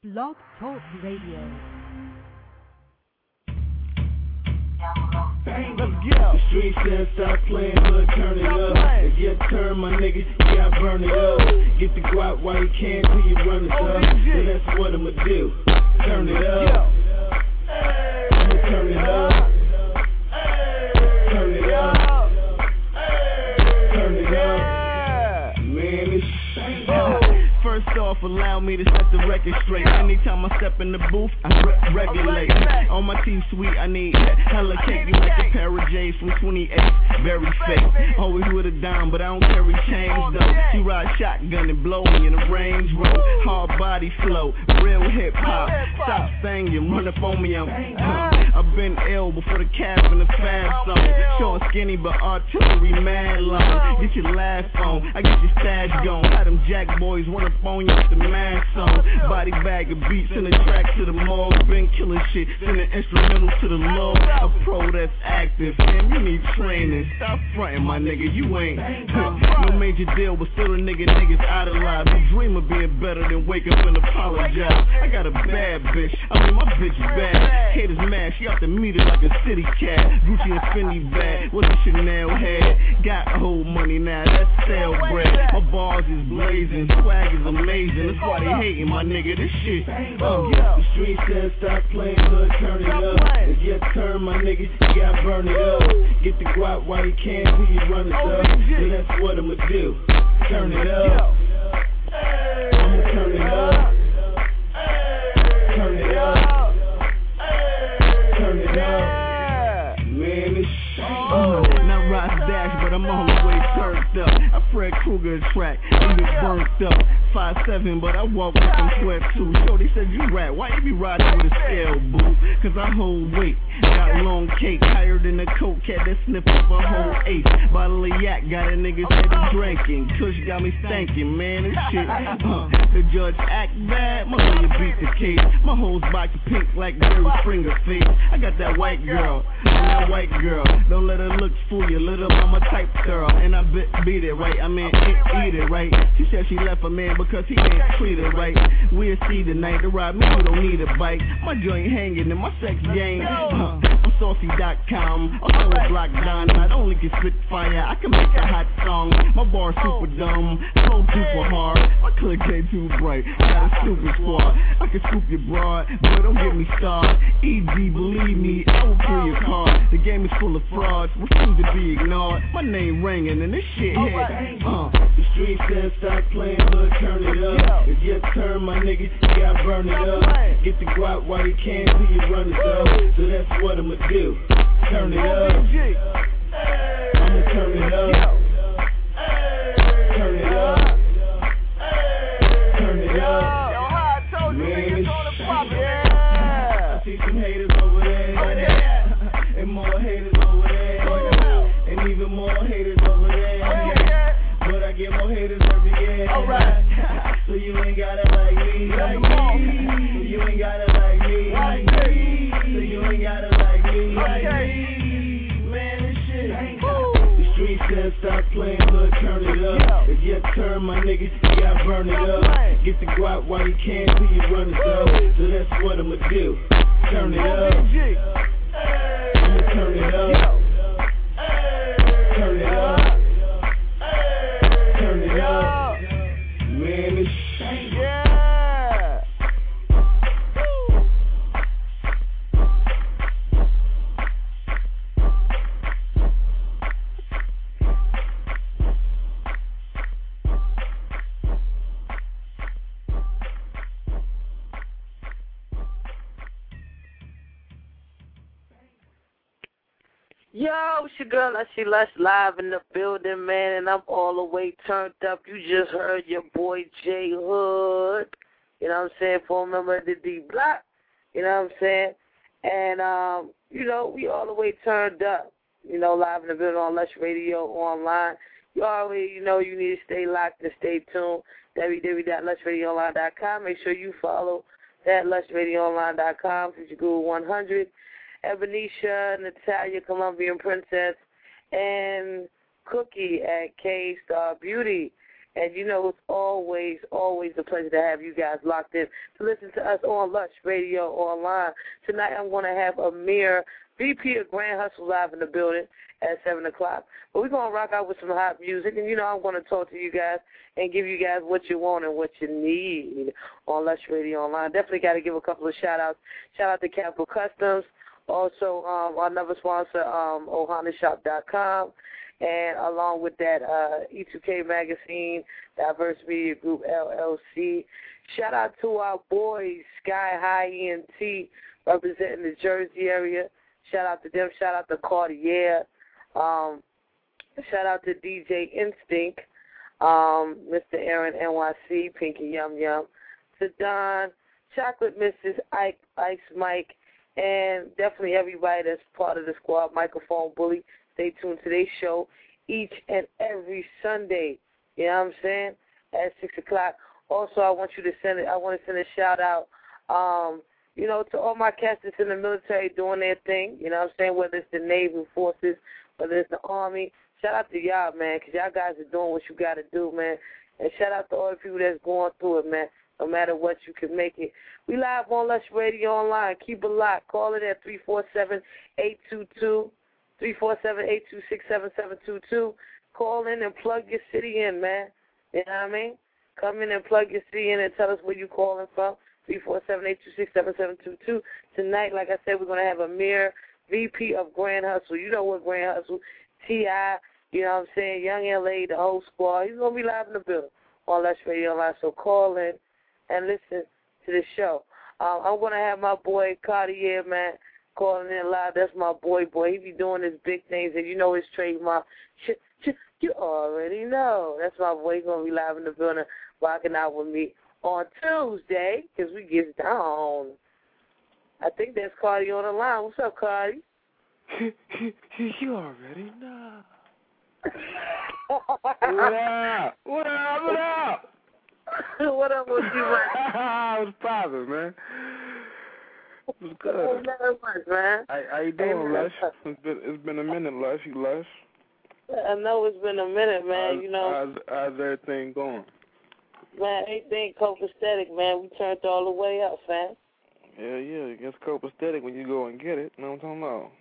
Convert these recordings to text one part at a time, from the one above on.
Blog Talk Radio. Let's go. The street said stop playing, but turn it up. If you turn, my nigga, you gotta burn it up. Get the guap while you can till you run it up. So that's what I'ma do. Turn it up. I'ma turn it up. Turn it up. Turn it up. Man, it's First off, allow me to set the record straight. Anytime I step in the booth, I regulate. On my teeth sweet, I need hella cake. You like a pair of J's from 28, very fake. Always with a dime, but I don't carry chains though. She ride shotgun and blow me in the Range Rover. Hard body flow, real hip hop. Stop singing, run up on me. I've been ill before the cap and the fast zone. Short skinny, but artillery mad long. Get your laugh on, I get your stash gone. How them jack boys run up on you with the mask on. Body bag of beats in the track to the mall. Been killing shit, sending instrumentals to the law. A pro that's active, damn you need training. Stop fronting my nigga, you ain't no major deal, but still the niggas idolize. You dream of being better than wake up and apologize. I got a bad bitch, I mean my bitch is bad. Haters mad, she out the meter like a city cat. Gucci and Fendi bag, what the Chanel had. Got old money now, that's sale bread. My bars is blazing, swag is amazing. That's why they hating my nigga, this shit. The street said stop playing, but turn it up. If you turn, my nigga, you gotta burn it up. Get the guap while you can till you run it up. So that's what I'ma do. Turn it up. I'ma turn it up. Turn it up. Turn it up. Man, this shit. Not Ross Dash, but I'm all the way turned up. I Fred Krueger track, and get burnt up. 5'7", but I walk with some sweat too. Shorty said you rap, why you be riding with a scale, boo? Cause I hold weight, got long cake, higher than a coke cat that sniff up a whole ace. Bottle of yak, got a nigga steady drinking. Kush got me stankin', man, this shit. The judge act bad, my lawyer beat the case. My whole box pink like Jerry Springer face. I got that white girl, that white girl. Don't let her look fool you, little mama type girl. And I beat it right, I mean eat it right. She said she left a man because he ain't treat her right. We'll see tonight, to ride me you don't need a bike. My joint hanging in my sex game. I'm saucy.com, also a block Don. I don't only can spit fire, I can make a hot song. My bar super dumb, so super hard. My click ain't too bright, I got a super squad. I can scoop your broad, but don't get me started. EG, believe me, I will kill your car. The game is full of frauds, refuse to be ignored. My name ringing and this shit hit. The street said stop playing, but turn it up. If you turn, my nigga, you gotta burn it up. Get the guap while you can till you run it up. So that's what I'ma do. Turn it up. I'ma turn it up. Turn it up. Turn it up. Man, it's I see some haters over there. And more haters over there. And even more haters over there. But I get more haters every year. Alright. So you ain't gotta like me. So you ain't gotta like me. So you ain't gotta like me. Man, this shit. The street said stop playing, but turn it up. If you turn, my nigga, you gotta burn it up. Get the guap while you can till you run it up. So that's what I'ma do. Turn it up. I'ma turn it up. Turn it up. Turn it up. Man, this shit. Yeah. Yo, it's your girl, I see Les live in the building, man, and I'm all the way turned up. You just heard your boy J Hood, you know what I'm saying, former member of the D Block, you know what I'm saying, and, you know, we all the way turned up, you know, live in the building on Lush Radio online. You already, you know, you need to stay locked and stay tuned, www.lushradioonline.com. Make sure you follow that, lushradioonline.com, Future Guru 100. Ebonisha, Natalia, Colombian Princess, and Cookie at K-Star Beauty. And you know it's always a pleasure to have you guys locked in to listen to us on Lush Radio Online. Tonight I'm going to have Amir, VP of Grand Hustle, live in the building at 7 o'clock. But we're going to rock out with some hot music. And, you know, I'm going to talk to you guys and give you guys what you want and what you need on Lush Radio Online. Definitely got to give a couple of shout-outs. Shout out to Capital Customs. Also, our another sponsor, OhanaShop.com. And along with that, E2K Magazine, Diverse Media Group, LLC. Shout out to our boys, Sky High ENT, representing the Jersey area. Shout out to them. Shout out to Cartier. Shout out to DJ Instinct, Mr. Aaron NYC, Pinky Yum Yum, to Don, Chocolate Mrs. Ike, Ice Mike, and definitely everybody that's part of the squad, Microphone Bully. Stay tuned to today's show each and every Sunday. You know what I'm saying? At 6 o'clock. Also, I want to send a shout out, you know, to all my cats that's in the military doing their thing. You know what I'm saying? Whether it's the Navy forces, whether it's the Army. Shout out to y'all, man, because y'all guys are doing what you got to do, man. And shout out to all the people that's going through it, man. No matter what, you can make it. We live on Lush Radio Online. Keep it locked. Call it at 347-822. 347-826-7722. Call in and plug your city in, man. You know what I mean? Come in and plug your city in and tell us where you're calling from. 347-826-7722. Tonight, like I said, we're going to have Amir, VP of Grand Hustle. You know what Grand Hustle, T.I., you know what I'm saying, Young L.A., the whole squad. He's going to be live in the building on Lush Radio Online. So call in and listen to the show. I'm going to have my boy Cartier, man, calling in live. That's my boy. He be doing his big things, and you know his trademark. You already know. That's my boy. He's going to be live in the building, rocking out with me on Tuesday, because we get down. I think that's Cardi on the line. What's up, Cardi? You already know. What up? What up? What up? What up with you, man? What's poppin', man? What's good? Not much, man. How you doing, Lush? It's been a minute, Lush. You Lush? I know it's been a minute, man. You know. How's everything going? Man, everything copacetic, man. We turned all the way up, fam. Yeah. It gets copacetic when you go and get it. You know what I'm talking about?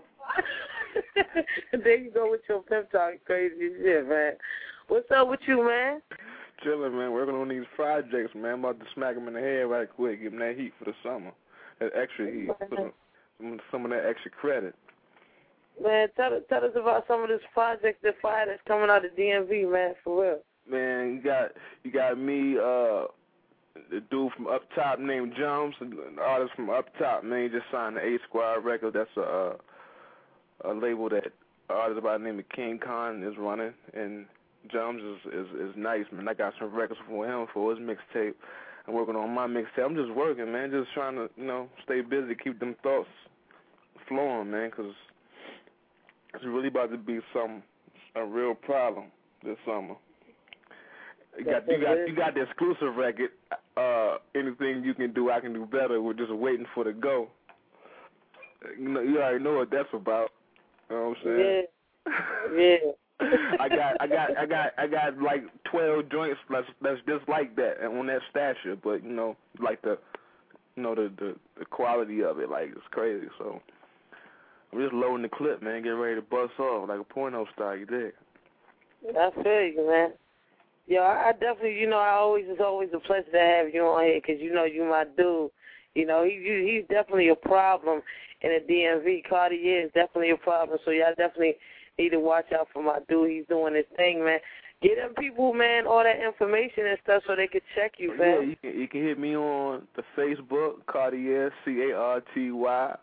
There you go with your pep talk, crazy shit, man. What's up with you, man? Chilling, man. Working on these projects, man. I'm about to smack them in the head right quick. Give them that heat for the summer. That extra heat. Put some of that extra credit. Man, tell us about some of this project, the fire that's coming out of DMV, man, for real. Man, you got me, the dude from Up Top named Jones, an artist from Up Top, man. He just signed the A Squad record. That's a label that an artist by the name of King Khan is running, and Jones is nice, man. I got some records for him for his mixtape. I'm working on my mixtape. I'm just working, man, just trying to, you know, stay busy, keep them thoughts flowing, man, because it's really about to be a real problem this summer. You got the exclusive record. Anything you can do, I can do better. We're just waiting for the go. You know, you already know what that's about. You know what I'm saying? Yeah. I got like 12 joints that's just like that and on that stature, but you know, like the quality of it, like it's crazy. So I'm just loading the clip, man, getting ready to bust off like a porno star. You dig? I feel you, man. Yo, I definitely, you know, it's always a pleasure to have you on here because, you know, you my dude. You know, he's definitely a problem in the DMV. Cartier is definitely a problem, so y'all definitely need to watch out for my dude. He's doing his thing, man. Get them people, man, all that information and stuff so they can check you, man. Yeah, you can hit me on the Facebook, Cartier, CARTYYEAH.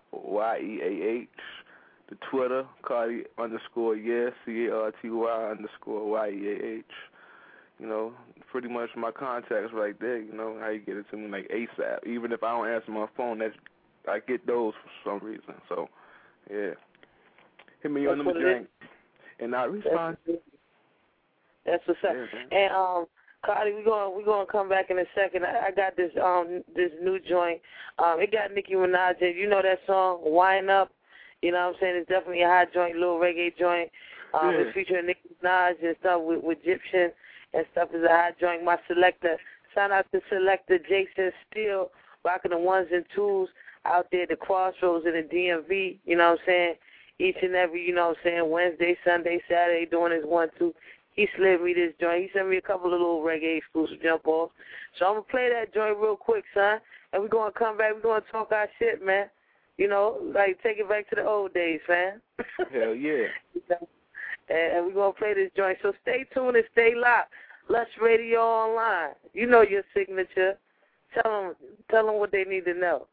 The Twitter, Cartier _, CARTY_YEAH. You know, pretty much my contacts right there, you know, how you get it to me like ASAP. Even if I don't answer my phone, I get those for some reason. So, yeah. Hit me on them drink, and I respond. That's what's up. Yeah, and, Cardi, we're gonna come back in a second. I got this new joint. It got Nicki Minaj. You know that song, Wind Up? You know what I'm saying? It's definitely a hot joint, little reggae joint. It's featuring Nicki Minaj and stuff with Egyptian. and stuff is a hot joint. My selector, shout out to selector Jason Steele, rocking the 1s and 2s out there at the crossroads in the DMV, you know what I'm saying? Each and every, you know what I'm saying, Wednesday, Sunday, Saturday, doing his 1-2. He slid me this joint. He sent me a couple of little reggae exclusive jump offs. So I'm going to play that joint real quick, son. And we're going to come back. We're going to talk our shit, man. You know, like take it back to the old days, man. Hell yeah. And we're going to play this joint. So stay tuned and stay locked. Lush Radio Online. You know your signature. Tell them what they need to know.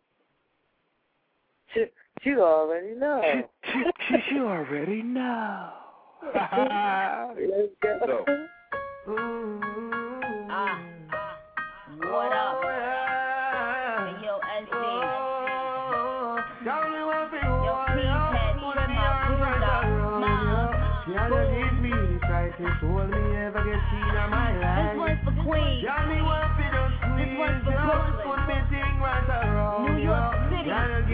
You already know. You already know. Let's go. What up? Hey, yo, SC. Yo, please, head, trim my food up. This one's for Queens. This one's for Brooklyn. New York City.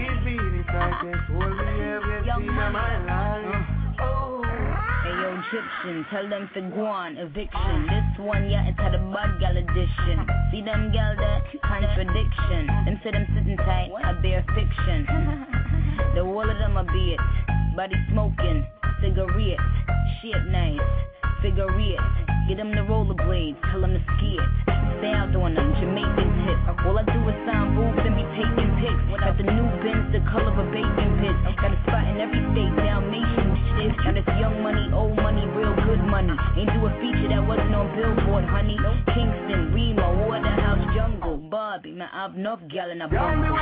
Young Money. Hey yo, Egyptian, tell them to go on eviction. This one, yeah, it's had a bad gal edition. See them gal there? Contradiction. Them say them sitting tight, I bear fiction. The whole of them a beat, body smoking, cigarette, shit nice, figure it. Get them the rollerblades, tell them to ski it. Stay out on them, Jamaican tip. All I do is sign boobs and be taking pics. Got the new Benz, the color of a bacon pit. Got a spot in every state, Dalmatian shit. Now this young money, old money, real good money. Ain't do a feature that wasn't on Billboard, honey. Kingston, Remo, Waterhouse, Jungle, Bobby, man, I've enough gal in a bungle.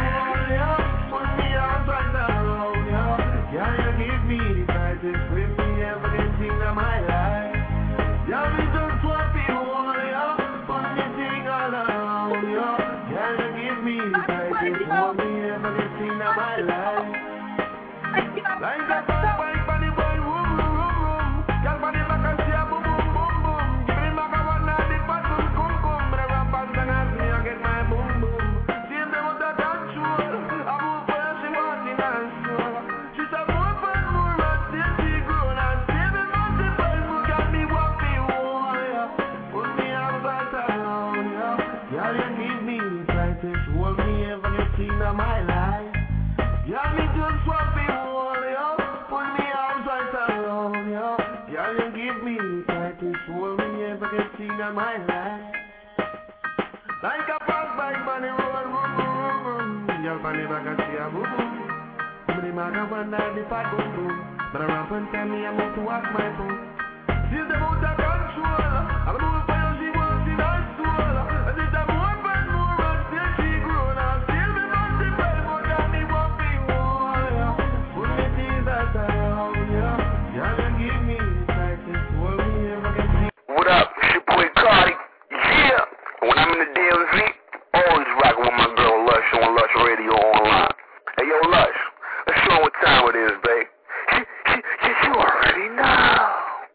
Yeah, you give me the brightest with me ever getting in my life. Yeah, we just want to hold you, put the thing all around you. Yeah, you give me the brightest with me ever getting in my life. Like a bike on the boy, boom, boom, boom. Girl, on the back and see a boom, boom, boom, boom. Give me back a one and the fat boom, boom, boom. But I rap and sing as me, I get my boom, boom. See them with the control. I move where she wants in and slow. She's a more fun, more and still she grown. And still me multiple, who got me what me want. Put me outside around, yeah. Yeah, you give me the brightest hold me ever get seen in my life. Yeah, me just want me hold you. Put me outside around, yeah. Yeah, you give me the brightest hold me ever get seen in my life. Like a pass bike on the road, boom, boom, boom. Y'all on the back and see a boom, boom. The maga one and the fat boom boom. But I rap and tell me I'm out to walk my boom. She's about to control. I'm moving for you, she wants in her soul. And it's a more fun, more and still she grown. And still me multiply, more than me what me want. Put me things that around you. Yeah, you give me the tightest hold me ever get seen. What up? It's your boy Cardi. Yeah! When I'm in the DMV, always rocking with my girl Lush on Lush Radio Online. Hey yo, Lush. Let's show 'em what time it is, babe. You already know.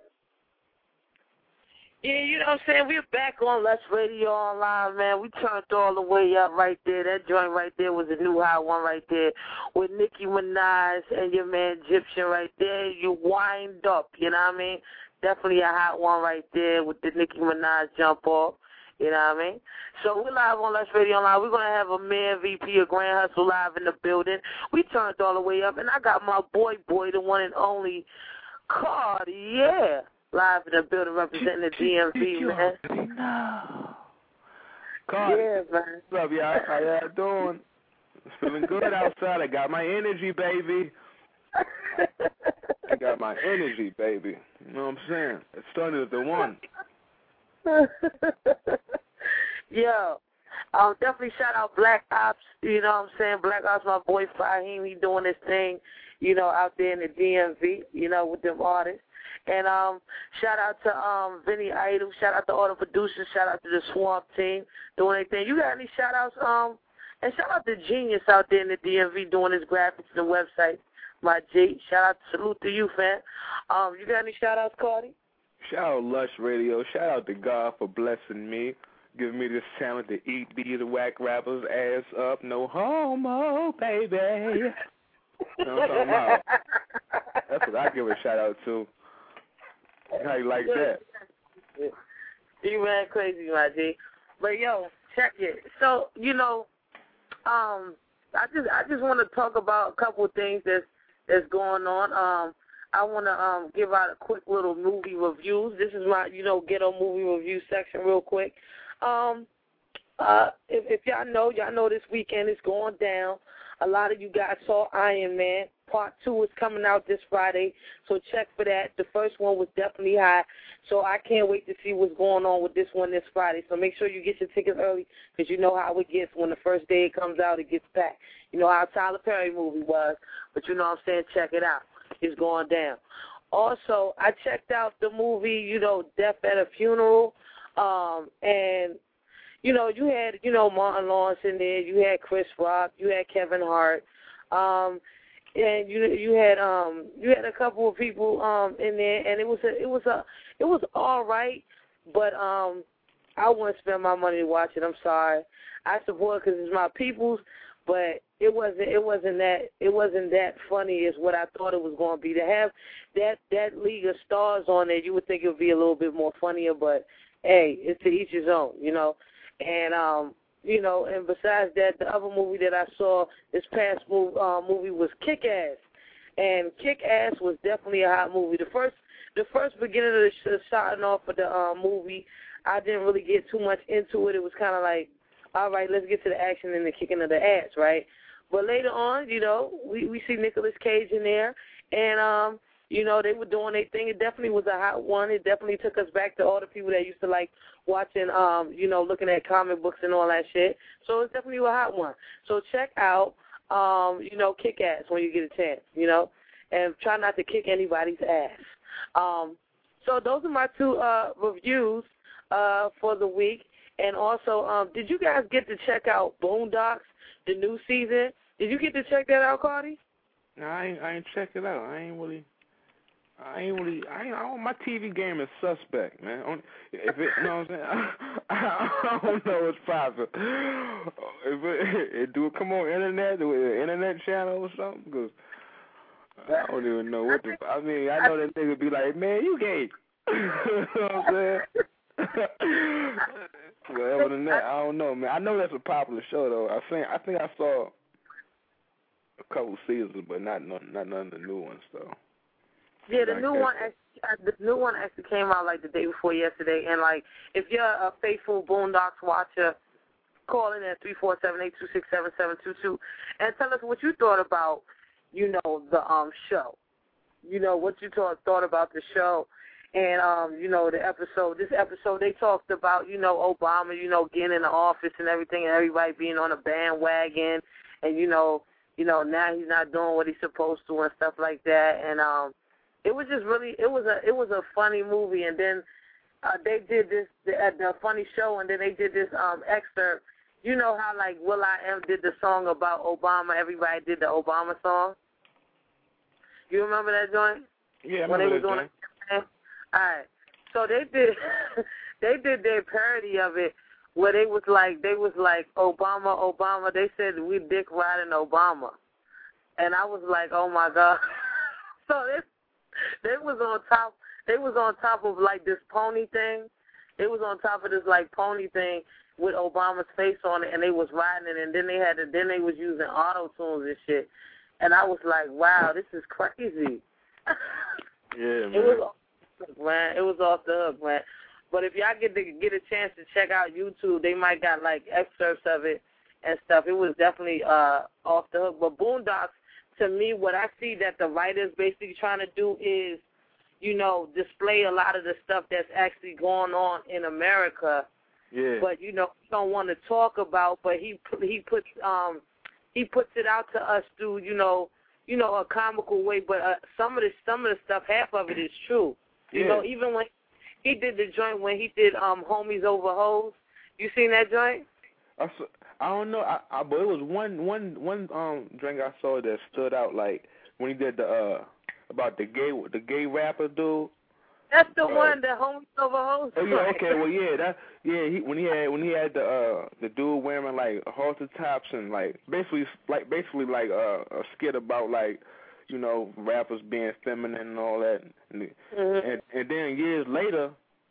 Yeah, you know what I'm saying? We're back on Lush Radio Online, man. We turned all the way up right there. That joint right there was a new hot one right there with Nicki Minaj and your man Egyptian right there. You wind up, you know what I mean? Definitely a hot one right there with the Nicki Minaj jump off. You know what I mean? So we're live on Lush Radio Online. We're going to have a man VP of Grand Hustle live in the building. We turned all the way up, and I got my boy, the one and only Cardi, yeah, live in the building representing the DMV, man. No. Cardi, yeah, man. what's up, y'all? How y'all doing? It's feeling good outside. I got my energy, baby. I got my energy, baby. You know what I'm saying? It started at the one. Yo, definitely shout out Black Ops, you know what I'm saying? Black Ops, my boy Fahim, he doing his thing, you know, out there in the DMV, you know, with them artists. And shout out to Vinny Idol, shout out to all the producers, shout out to the Swamp team doing their thing. You got any shout outs? And shout out to Genius out there in the DMV doing his graphics and website. My G, shout out, salute to you, fam. You got any shout outs, Cardi? Shout out Lush Radio. Shout out to God for blessing me, giving me this talent to eat these whack rappers' ass up. No homo, baby. You know what I'm talking about? That's what I give a shout out to. How you like that? You ran crazy, my G. But yo, check it. So I just want to talk about a couple of things that's going on. I want to give out a quick little movie reviews. This is my ghetto movie review section real quick. If y'all know this weekend is going down. A lot of you guys saw Iron Man. Part 2 is coming out this Friday, so check for that. The first one was definitely high, so I can't wait to see what's going on with this one this Friday. So make sure you get your tickets early, because you know how it gets when the first day it comes out, it gets packed. You know how Tyler Perry movie was, but you know what I'm saying, check it out. It's going down. Also, I checked out the movie, Death at a Funeral, and you had, Martin Lawrence in there, you had Chris Rock, you had Kevin Hart, and you had a couple of people in there, and it was all right, but I wouldn't spend my money to watch it. I'm sorry. I support it because it's my people's, but it wasn't that funny as what I thought it was going to be. To have that League of Stars on there, you would think it would be a little bit more funnier, but hey, it's to each his own, And and besides that, the other movie that I saw this past movie was Kick-Ass, and Kick-Ass was definitely a hot movie. The first beginning of the starting off of the movie, I didn't really get too much into it. It was kind of like, all right, let's get to the action and the kicking of the ass, right? But later on, we see Nicolas Cage in there, and they were doing their thing. It definitely was a hot one. It definitely took us back to all the people that used to like watching, looking at comic books and all that shit. So it's definitely a hot one. So check out, Kick-Ass when you get a chance, and try not to kick anybody's ass. So those are my two reviews for the week. And also, did you guys get to check out Boondocks, the new season? Did you get to check that out, Cardi? No, I ain't checked it out. My TV game is suspect, man. If it, you know what I'm saying? I don't know what's possible. Do it come on internet, internet channel or something? Because I don't even know what I know that nigga be like, man, you gay. You know what I'm saying? Well, other than that, I don't know, man. I know that's a popular show, though. I think I saw a couple seasons, but not none of the new ones, though. Yeah, the new one actually came out like the day before yesterday, and like if you're a faithful Boondocks watcher, call in at 347-826-7722 and tell us what you thought about, the show. What you thought about the show, and the episode. This episode they talked about Obama, getting in the office and everything, and everybody being on a bandwagon, and now he's not doing what he's supposed to and stuff like that, and it was just really, it was a funny movie, and then they did this the funny show, and then they did this excerpt. You know how like will.i.am did the song about Obama? Everybody did the Obama song. You remember that joint? Yeah, I remember that joint. All right, so they did their parody of it, where they was like Obama. They said we dick riding Obama, and I was like, oh my God. So They was on top of like this pony thing. They was on top of this like pony thing with Obama's face on it, and they was riding it, and then they was using auto tunes and shit. And I was like, wow, this is crazy. Yeah, man. It was off the hook, man. But if y'all get a chance to check out YouTube, they might got like excerpts of it and stuff. It was definitely off the hook. But Boondocks, to me, what I see that the writers basically trying to do is, display a lot of the stuff that's actually going on in America. Yeah. But don't want to talk about. But he puts it out to us through a comical way. But some of the stuff, half of it is true. Yeah. Even when he did the joint when he did Homies Over Hoes. You seen that joint? I don't know, but it was one drink I saw that stood out, like when he did the about the gay rapper dude. That's the one, the Homies Over Hoes. Oh yeah, okay, well when he had the dude wearing like halter tops and like basically like a skit about like rappers being feminine and all that, and then years later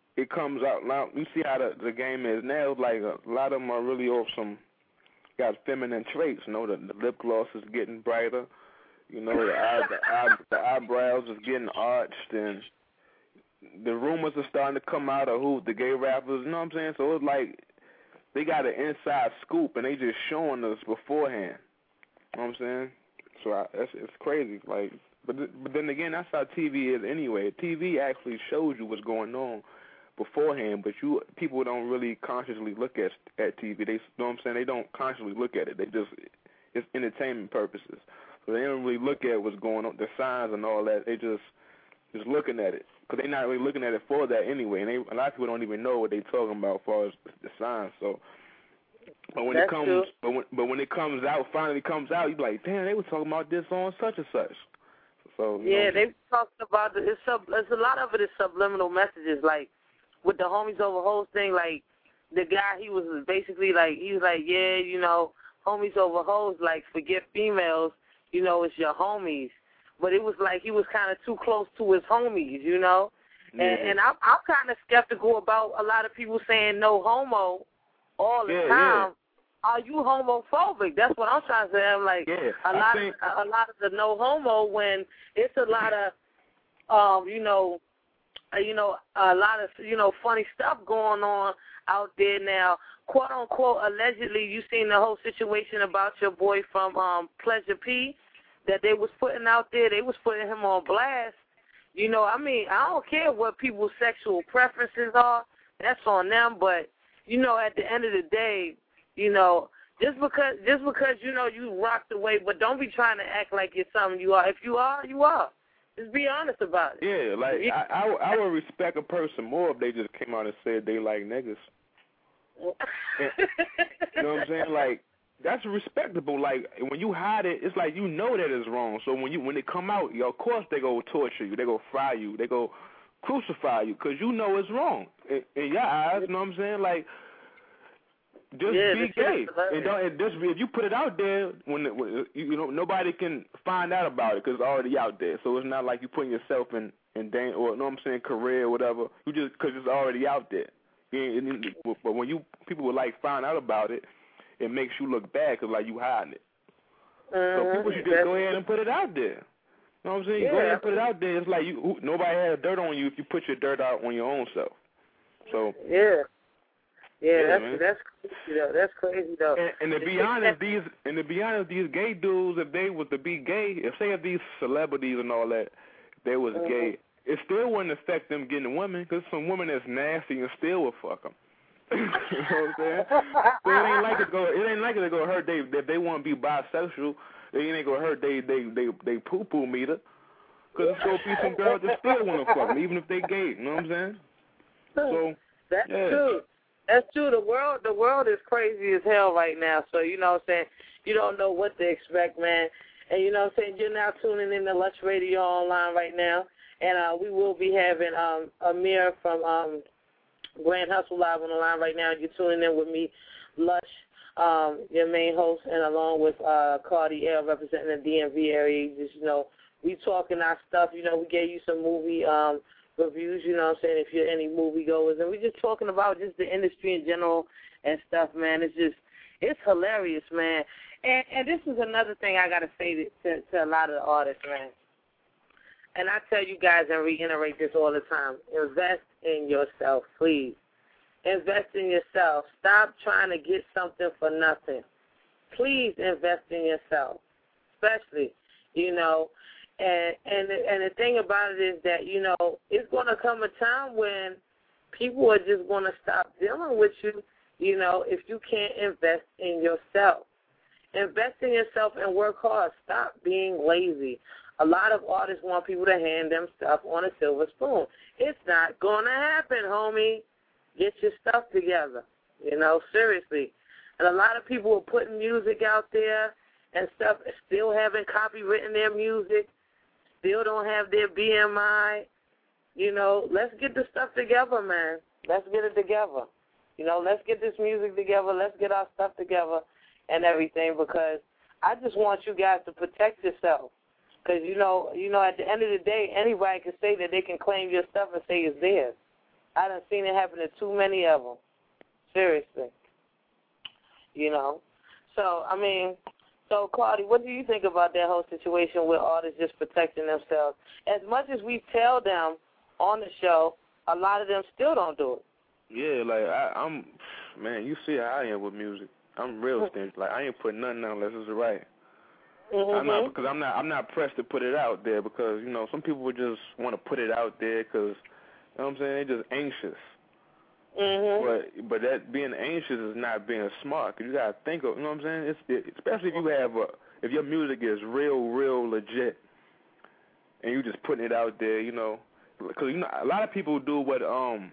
it comes out now. You see how the game is now. Like a lot of them are really off some got feminine traits. You know, the lip gloss is getting brighter. You know, the eyebrows is getting arched, and the rumors are starting to come out of who the gay rappers. You know what I'm saying? So it's like they got an inside scoop, and they just showing us beforehand. You know what I'm saying? So it's crazy. Like, but then again, that's how TV is anyway. TV actually shows you what's going on beforehand, but people don't really consciously look at TV. They, you know what I'm saying? They don't consciously look at it. They just, it's entertainment purposes. So they don't really look at what's going on, the signs and all that. They just looking at it because they're not really looking at it for that anyway. And a lot of people don't even know what they're talking about as far as the signs. So, but when it comes, but when it comes out, finally comes out, you're like, damn, they were talking about this on such and such. So yeah, they talked about it. It's a lot of it is subliminal messages, like with the homies over hoes thing. Like the guy, he was basically like, he was like, yeah, you know, homies over hoes, like forget females, you know, it's your homies. But it was like he was kind of too close to his homies, you know. Yeah. And I'm kind of skeptical about a lot of people saying no homo all the time. Yeah. Are you homophobic? That's what I'm trying to say. I'm like, a lot of the no homo, when it's a lot of, a lot of, funny stuff going on out there now. Quote unquote, allegedly, you seen the whole situation about your boy from Pleasure P that they was putting out there. They was putting him on blast. You know, I mean, I don't care what people's sexual preferences are. That's on them. But you know, at the end of the day, you know, just because you know you rock the way, but don't be trying to act like you're something you are. If you are, you are. Just be honest about it. Yeah, like I would respect a person more if they just came out and said they like niggas. You know what I'm saying? Like, that's respectable. Like, when you hide it, it's like you know that it's wrong. So when they come out, of course they go torture you, they go fry you, they go crucify you, because you know it's wrong in your eyes. You know what I'm saying? Like, just be gay. And just if you put it out there, when you know, nobody can find out about it because it's already out there. So it's not like you putting yourself in danger, or you know what I'm saying, career or whatever. You just because it's already out there. But when people would like find out about it, it makes you look bad because like you hiding it. So people should just go ahead and put it out there. You know what I'm saying? Go ahead and put it out there. It's like nobody has dirt on you if you put your dirt out on your own self. So that's crazy though. That's crazy though. And to be honest, these gay dudes, if they was to be gay, if these celebrities and all that, if they was gay, it still wouldn't affect them getting women, because some women that's nasty and still would fuck them. You know what I'm saying? So it ain't like it go hurt if they want to be bisexual. It ain't gonna hurt they poo meter, because it's gonna be some girls that still want to fuck them, even if they gay. You know what I'm saying? So that's true. That's true. The world is crazy as hell right now. So, you know what I'm saying, you don't know what to expect, man. And, you know what I'm saying, you're now tuning in to Lush Radio Online right now. And we will be having Amir from Grand Hustle Live on the line right now. You're tuning in with me, Lush, your main host, and along with Cardi L representing the DMV area. Just, you know, we talking our stuff. You know, we gave you some movie reviews, you know what I'm saying, if you're any moviegoers, and we're just talking about just the industry in general and stuff, man. It's hilarious, man. And this is another thing I got to say to a lot of the artists, man. And I tell you guys and reiterate this all the time, invest in yourself, please. Invest in yourself. Stop trying to get something for nothing. Please invest in yourself, especially, you know. And the thing about it is that, you know, it's going to come a time when people are just going to stop dealing with you, you know, if you can't invest in yourself. Invest in yourself and work hard. Stop being lazy. A lot of artists want people to hand them stuff on a silver spoon. It's not going to happen, homie. Get your stuff together, you know, seriously. And a lot of people are putting music out there and stuff, still haven't copywritten their music, still don't have their BMI. You know, let's get the stuff together, man. Let's get it together. You know, let's get this music together. Let's get our stuff together and everything, because I just want you guys to protect yourself. Because, you know, at the end of the day, anybody can say that they can claim your stuff and say it's theirs. I done seen it happen to too many of them. Seriously. You know. So, I mean, Claudia, what do you think about that whole situation with artists just protecting themselves? As much as we tell them on the show, a lot of them still don't do it. Yeah, like, I'm, man, you see how I am with music. I'm real stingy. Like, I ain't putting nothing out unless it's right. Mm-hmm. I'm not pressed to put it out there because, you know, some people would just want to put it out there because, you know what I'm saying, they're just anxious. Mm-hmm. But that being anxious is not being smart. Cause you gotta think of, you know what I'm saying? Especially if you have if your music is real legit, and you just putting it out there, you know, because you know a lot of people do what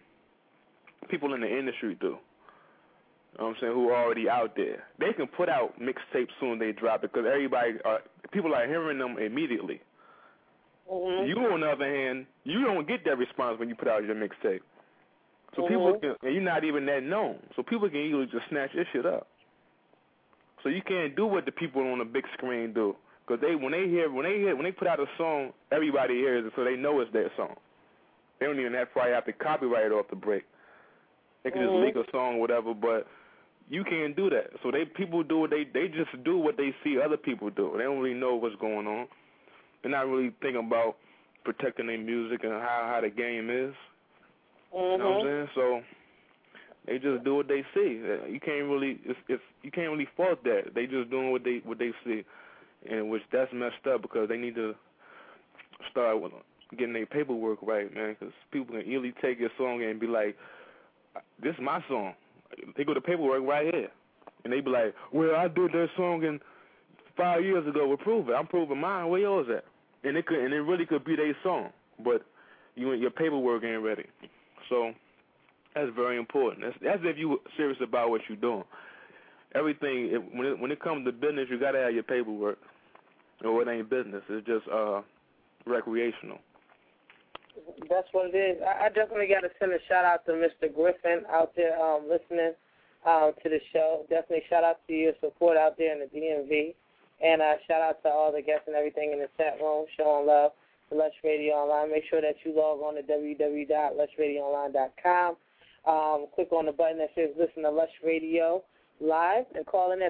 people in the industry do. You know what I'm saying? Who are already out there. They can put out mixtapes soon as they drop it because people are hearing them immediately. Mm-hmm. You, on the other hand, you don't get that response when you put out your mixtape. So people can, and you're not even that known. So people can easily just snatch your shit up. So you can't do what the people on the big screen do, because when they put out a song, everybody hears it, so they know it's their song. They don't even probably have to copyright it off the break. They can just leak a song or whatever, but you can't do that. So people do what they just do what they see other people do. They don't really know what's going on. They're not really thinking about protecting their music and how the game is. You know what I'm saying? So they just do what they see. You can't really fault that. They just doing what they see, and which that's messed up because they need to start getting their paperwork right, man. Because people can easily take your song and be like, "This is my song." They go to paperwork right here, and they be like, "Well, I did that song 5 years ago. We'll prove it. I'm proving mine. Where yours at?" And it really could be their song, but your paperwork ain't ready. So that's very important. That's if you're serious about what you're doing. Everything, when it comes to business, you got to have your paperwork, or it ain't business. It's just recreational. That's what it is. I definitely got to send a shout-out to Mr. Griffin out there listening to the show. Definitely shout-out to your support out there in the DMV. And shout-out to all the guests and everything in the chat room showing love to Lush Radio Online. Make sure that you log on to www.lushradioonline.com. Click on the button that says Listen to Lush Radio Live and call in at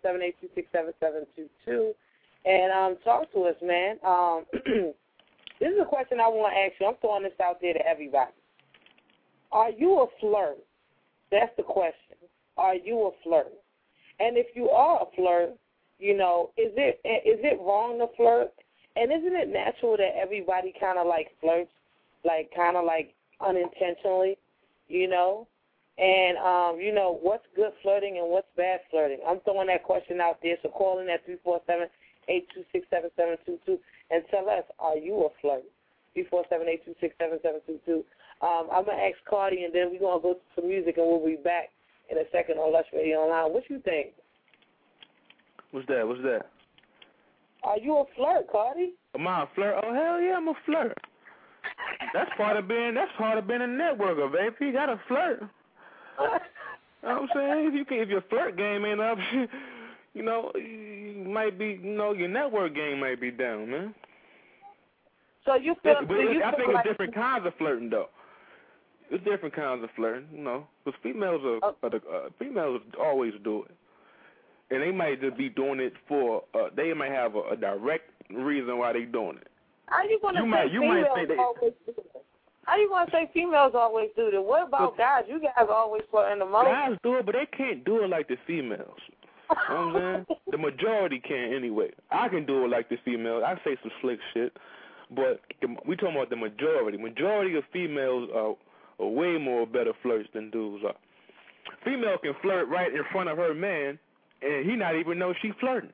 347-826-7722 and talk to us, man. This is a question I want to ask you. I'm throwing this out there to everybody. Are you a flirt? That's the question. Are you a flirt? And if you are a flirt, you know, is it wrong to flirt? And isn't it natural that everybody kind of like flirts, like kind of like unintentionally, you know? And, you know, what's good flirting and what's bad flirting? I'm throwing that question out there, so call in at 347-826-7722 and tell us, are you a flirt? 347-826-7722. I'm going to ask Cardi, and then we're going to go to some music, and we'll be back in a second on Lush Radio Online. What you think? What's that? Are you a flirt, Cardi? Am I a flirt? Oh, hell yeah, I'm a flirt. That's part of being a networker, baby. You got to flirt. You know what I'm saying? If your flirt game ain't up, you know, you might be, you know, your network game might be down, man. So you feel? I think it's different kinds of flirting, though. It's different kinds of flirting, you know, because females always do it. And they might just be doing it for, they might have a direct reason why they doing it. How you going to say females always do it? How you going to say females always do it? What about guys? You guys always flirting the most. Guys do it, but they can't do it like the females. You know what I'm saying? The majority can anyway. I can do it like the females. I say some slick shit, but we talking about the majority. Majority of females are way more better flirts than dudes are. Female can flirt right in front of her man, and he not even know she flirting.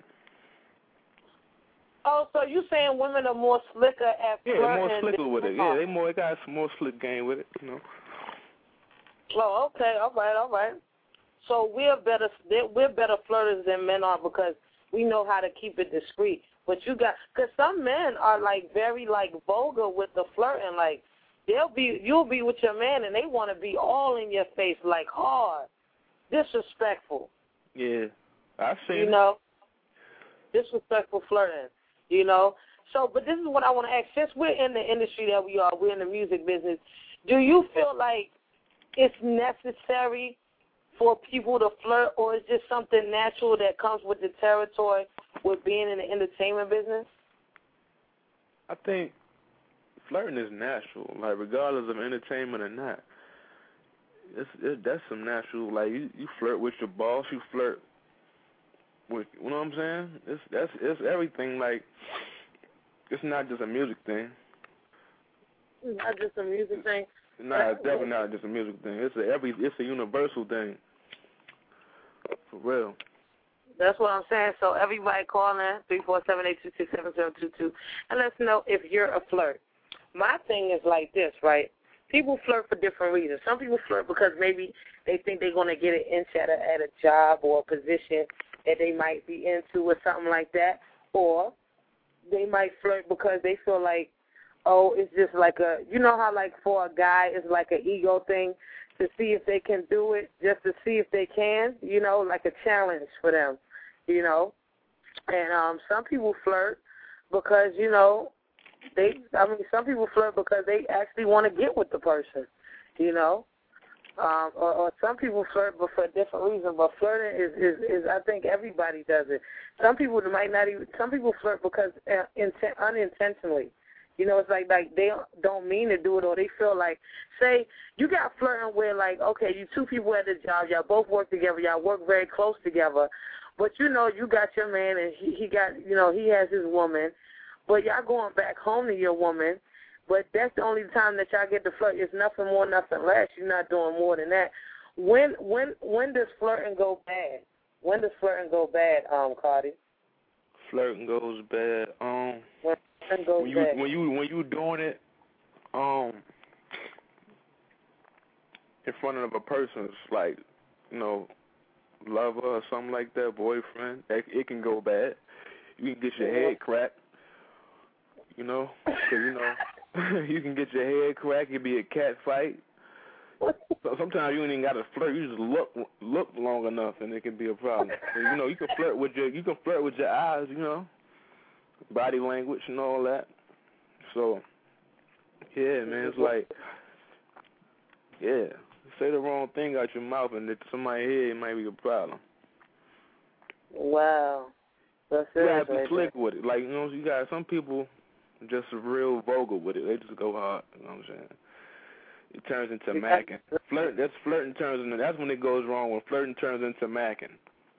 Oh, so you saying women are more slicker at flirting? Yeah, more slicker with it. Yeah, they got some more slick game with it, you know. Oh, okay, all right. So we're better flirters than men are because we know how to keep it discreet. But because some men are like very like vulgar with the flirting, like you'll be with your man and they want to be all in your face, like hard, disrespectful. Yeah, I've seen you know, disrespectful flirting. You know, so but this is what I want to ask. Since we're in the industry that we are, we're in the music business. Do you feel like it's necessary for people to flirt, or is just something natural that comes with the territory with being in the entertainment business? I think flirting is natural, like regardless of entertainment or not. That's some natural. Like you flirt with your boss, you flirt with, you know what I'm saying? It's everything. Like it's not just a music thing. It's not just a music thing. Nah, it's definitely not just a music thing. It's a universal thing. For real. That's what I'm saying. So everybody call in 347-826-7022 and let us know if you're a flirt. My thing is like this, right? People flirt for different reasons. Some people flirt because maybe they think they're going to get an inch at a job or a position that they might be into or something like that. Or they might flirt because they feel like, oh, it's just like you know how like for a guy it's like an ego thing to see if they can do it, just to see if they can, you know, like a challenge for them, you know. And some people flirt because, you know, some people flirt because they actually want to get with the person, you know. Or some people flirt but for a different reason. But flirting is I think everybody does it. Some people flirt because unintentionally. You know, it's like they don't mean to do it, or they feel like, say, you got flirting where, like, okay, you two people at the job, y'all both work together, y'all work very close together, but, you know, you got your man and he got, you know, he has his woman, but y'all going back home to your woman, but that's the only time that y'all get to flirt. It's nothing more, nothing less. You're not doing more than that. When does flirting go bad? When does flirting go bad, Cardi? Flirting goes bad. When you doing it, in front of a person's, like, you know, lover or something like that, boyfriend, it can go bad. You can get your head cracked, you know, cause, you know, you can get your head cracked. It can be a cat fight. So sometimes you ain't even got to flirt. You just look long enough, and it can be a problem. So, you know, you can flirt with your eyes, you know, body language and all that. So, yeah, man, it's like, yeah, say the wrong thing out your mouth, and if somebody hear it might be a problem. Wow, that's it. You gotta be slick with it. Like, you know, you got some people just real vulgar with it. They just go hard. You know what I'm saying? It turns into macking. Flirting turns into. That's when it goes wrong. When flirting turns into macking.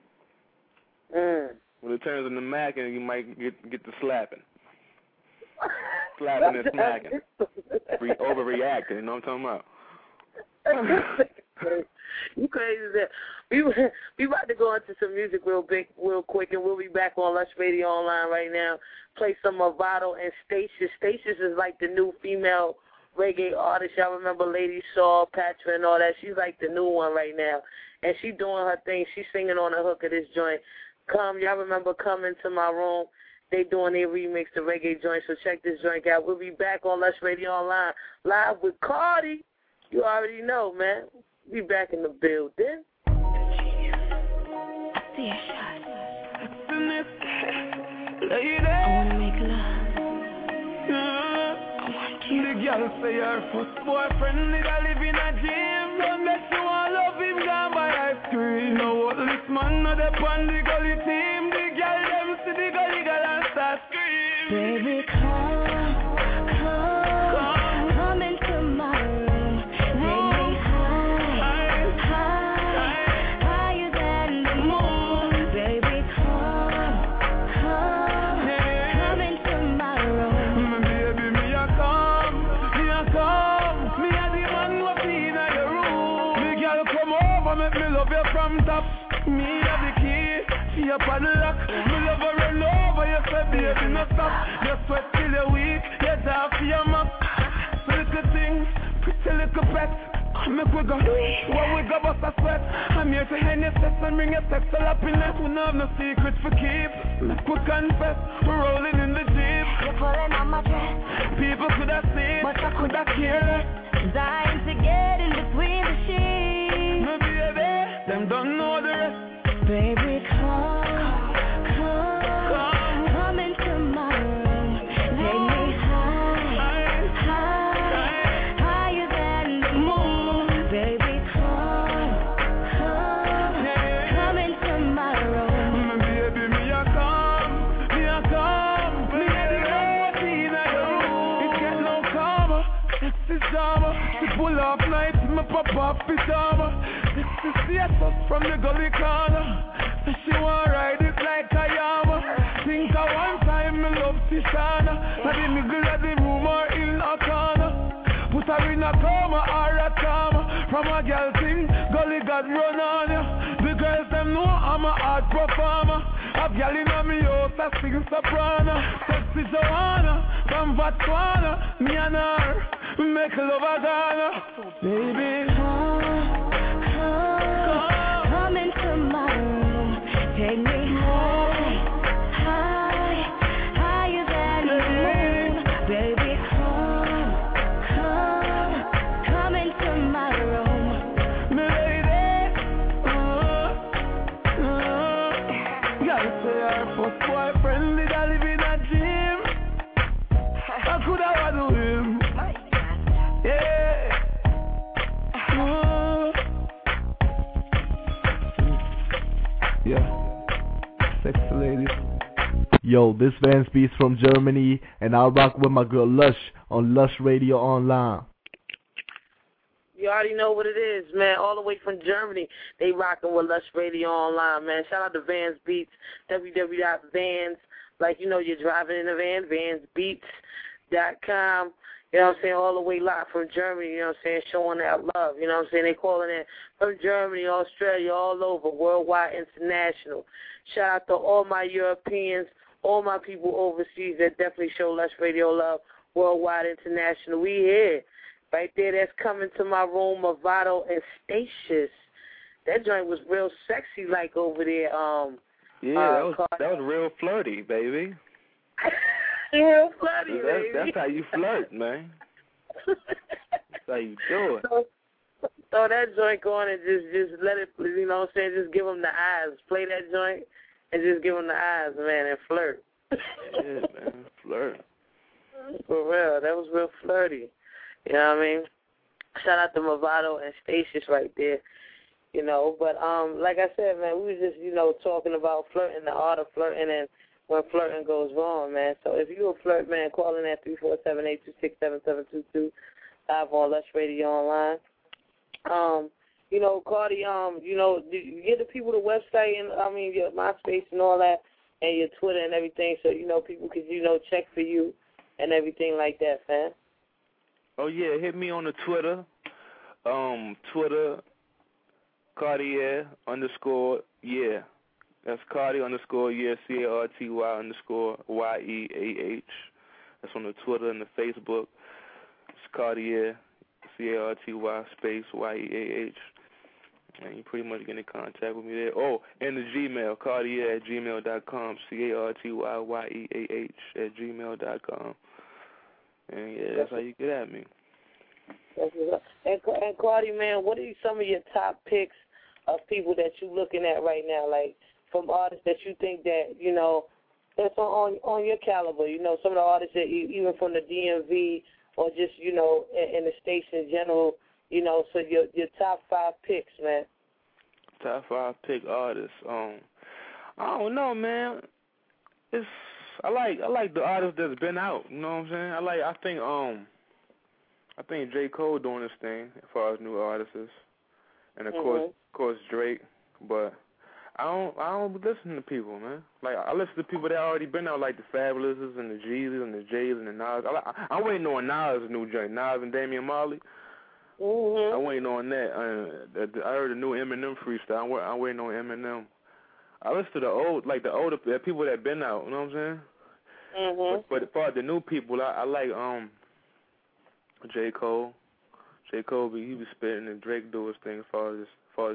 When it turns into macking, you might get to slapping. Slapping and smacking. Overreacting. You know what I'm talking about? You crazy as that. We about to go into some music real quick, and we'll be back on Lush Radio Online right now. Play some Movado and Stacious. Stacious is like the new female reggae artist. Y'all remember Lady Shaw, Patra, and all that? She's like the new one right now, and she doing her thing. She's singing on the hook of this joint. Y'all remember Come Into My Room? They doing their remix, the reggae joint, so check this joint out. We'll be back on Lush Radio Online, live with Cardi. You already know, man. We back in the building. I see a shot. Lady, I wanna make love. I want you. The girl say her first boyfriend did I live in a gym. Don't let you all love him gone by ice cream. No what this man not up on the gully team. The girl them see the gully girl and start scream. Baby, come into my room. Make me higher than the moon. Baby, come into my room. Baby, me a come. Me a the man what be in your room. The girl come over, make me love you from top. Me a the key, she a padlock. Me love her run over, you say baby no stop. You sweat till you're weak, you down for your mouth. So little things, pretty little pets. Make we go, what we go bust a sweat. I'm here to hand your sex and bring your sexual happiness. We don't have no secrets for keep. Make we confess, we're rolling in the Jeep. You're pulling on my dress, People could have seen, but I could have cared. dying to get in between the sheets. No baby, them don't know the rest. Baby, come into my room. Take me higher than the moon. Baby, off night, me pop off his armor. This is the from the gully corner. She want ride it like a yama. Think of one time me love Tishana. I didn't middle of the room or in a corner. Put her in a coma or a trauma. From a girl thing, gully got run on ya. The girls them know I'm a hard performer. I've gal in a me house, I sing soprano. Sexy Joanna, from Botswana. Me and her, make love a Ghana. Baby, come into my room. Take me higher than the moon. Baby, come into my room. me lady, girl say her first boyfriend did I live in a gym. I could have do him. Yeah. Yeah. Sexy ladies. Yo, this Vance Beats from Germany, and I rock with my girl Lush on Lush Radio Online. You already know what it is, man. All the way from Germany, they rocking with Lush Radio Online, man. Shout out to Vans Beats, www.vans, like you know you're driving in a van, vansbeats.com. You know what I'm saying? All the way live from Germany, you know what I'm saying? Showing that love, you know what I'm saying? They calling in from Germany, Australia, all over, worldwide, international. Shout out to all my Europeans, all my people overseas that definitely show Lush Radio love, worldwide, international. We here. Right there, that's coming to my room, Movado and Statius. That joint was real sexy, like over there. Yeah, that was real flirty, baby. Real flirty, baby. That's how you flirt, man. That's how you do it. So that joint on and just let it, you know what I'm saying, just give them the eyes. Play that joint and just give them the eyes, man, and flirt. Yeah, man, flirt. For real, that was real flirty. You know what I mean? Shout out to Movado and Statius right there. You know, but like I said, man, we was just, you know, talking about flirting, the art of flirting, and when flirting goes wrong, man. So if you a flirt, man, call in at 347-826-7722, live on Lush Radio Online. You know, Cardi, you know, you get the people the website and, I mean, your MySpace and all that, and your Twitter and everything, so, you know, people could, you know, check for you and everything like that, fam. Oh, yeah, hit me on the Twitter. Twitter, Cartier _, That's Cardi _, CARTY _YEAH. That's on the Twitter and the Facebook. It's Cartier, CARTY space YEAH. And you pretty much get in contact with me there. Oh, and the Gmail, Cartier@gmail.com, CARTYYEAH@gmail.com. And yeah, that's how you get at me. And Cardi, man, what are some of your top picks of people that you're looking at right now, like from artists that you think that, you know, that's on your caliber, you know, some of the artists that even from the DMV or just, you know, in the States in general, you know, so your top 5 picks, man. Top 5 pick artists. I don't know, man. I like the artists that's been out, you know what I'm saying? I think J. Cole doing his thing as far as new artists, and of course Drake. But I don't listen to people, man. Like I listen to people that already been out, like the Fabulouses and the Jeezys and the Jays and the Nas. I'm waiting on Nas' new joint, Nas and Damian Marley. I'm waiting on that. I heard the new Eminem freestyle. I'm waiting on Eminem. I listen to the older people that been out. You know what I'm saying? But as far as the new people, I like J. Cole. J. Cole he be spitting, and Drake do his thing as far as